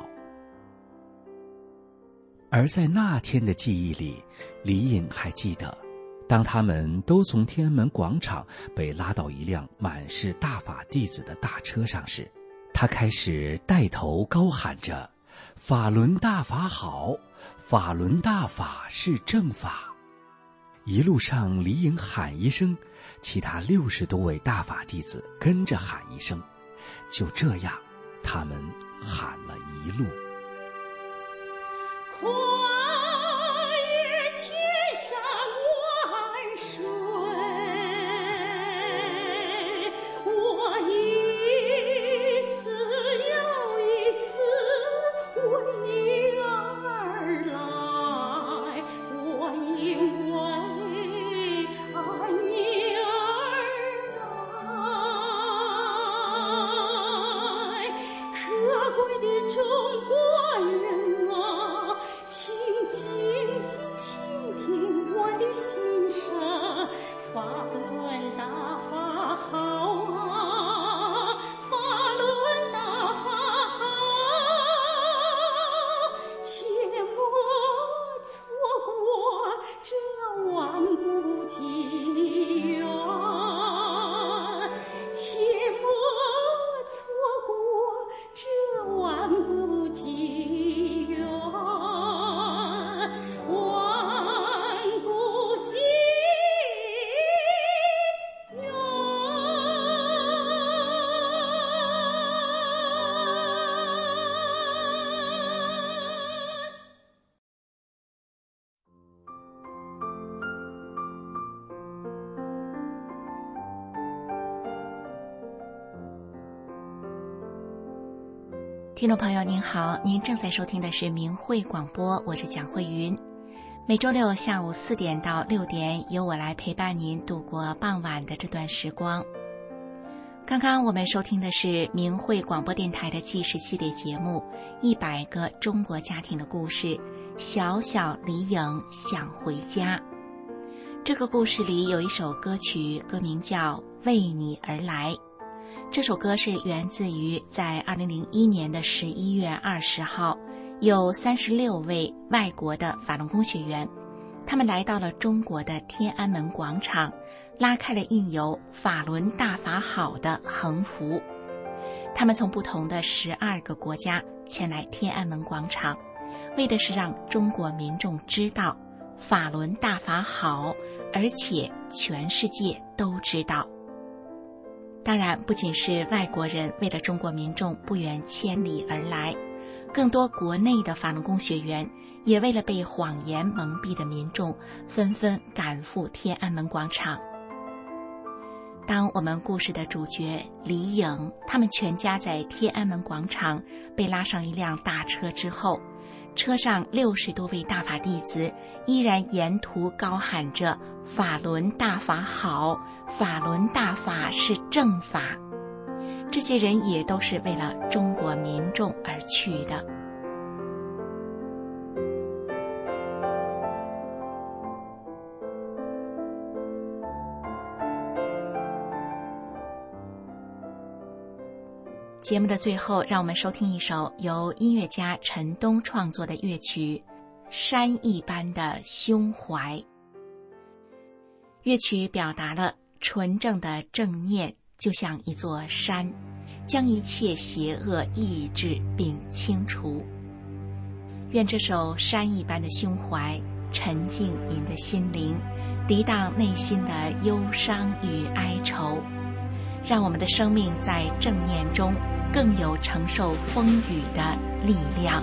[SPEAKER 8] 而在那天的记忆里，李颖还记得，当他们都从天安门广场被拉到一辆满是大法弟子的大车上时，他开始带头高喊着，法轮大法好，法轮大法是正法。一路上李颖喊一声，其他60多位大法弟子跟着喊一声，就这样他们喊了一路。
[SPEAKER 23] 跨越千山万水，我一次又一次为你而来，我因为爱你而来，可贵的中国人啊，请静心倾听我的心声，法轮大法好啊，法轮大法好，切莫错过这万古机缘，切莫错过这万古机缘，万古机缘。
[SPEAKER 6] 听众朋友您好，您正在收听的是明慧广播，我是蒋慧云。每周六下午4点到6点，由我来陪伴您度过傍晚的这段时光。刚刚我们收听的是明慧广播电台的纪实系列节目《100个中国家庭的故事》，小小李颖想回家。这个故事里有一首歌曲，歌名叫《为你而来》。这首歌是源自于在2001年的11月20号，有36位外国的法轮功学员，他们来到了中国的天安门广场，拉开了印有法轮大法好的横幅。他们从不同的12个国家前来天安门广场，为的是让中国民众知道法轮大法好，而且全世界都知道。当然，不仅是外国人为了中国民众不远千里而来，更多国内的法轮功学员也为了被谎言蒙蔽的民众，纷纷赶赴天安门广场。当我们故事的主角李颖他们全家在天安门广场被拉上一辆大车之后， 车上60多位大法弟子依然沿途高喊着法轮大法好，法轮大法是正法。这些人也都是为了中国民众而去的。节目的最后，让我们收听一首由音乐家陈东创作的乐曲《山一般的胸怀》。乐曲表达了纯正的正念就像一座山，将一切邪恶抑制并清除。愿这首山一般的胸怀沉静您的心灵，涤荡内心的忧伤与哀愁，让我们的生命在正念中更有承受风雨的力量。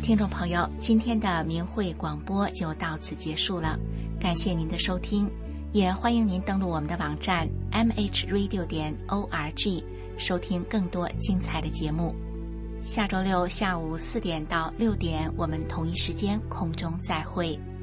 [SPEAKER 6] 听众朋友，今天的明慧广播就到此结束了，感谢您的收听，也欢迎您登录我们的网站 mhradio.org 收听更多精彩的节目。下周六下午4点到6点，我们同一时间空中再会。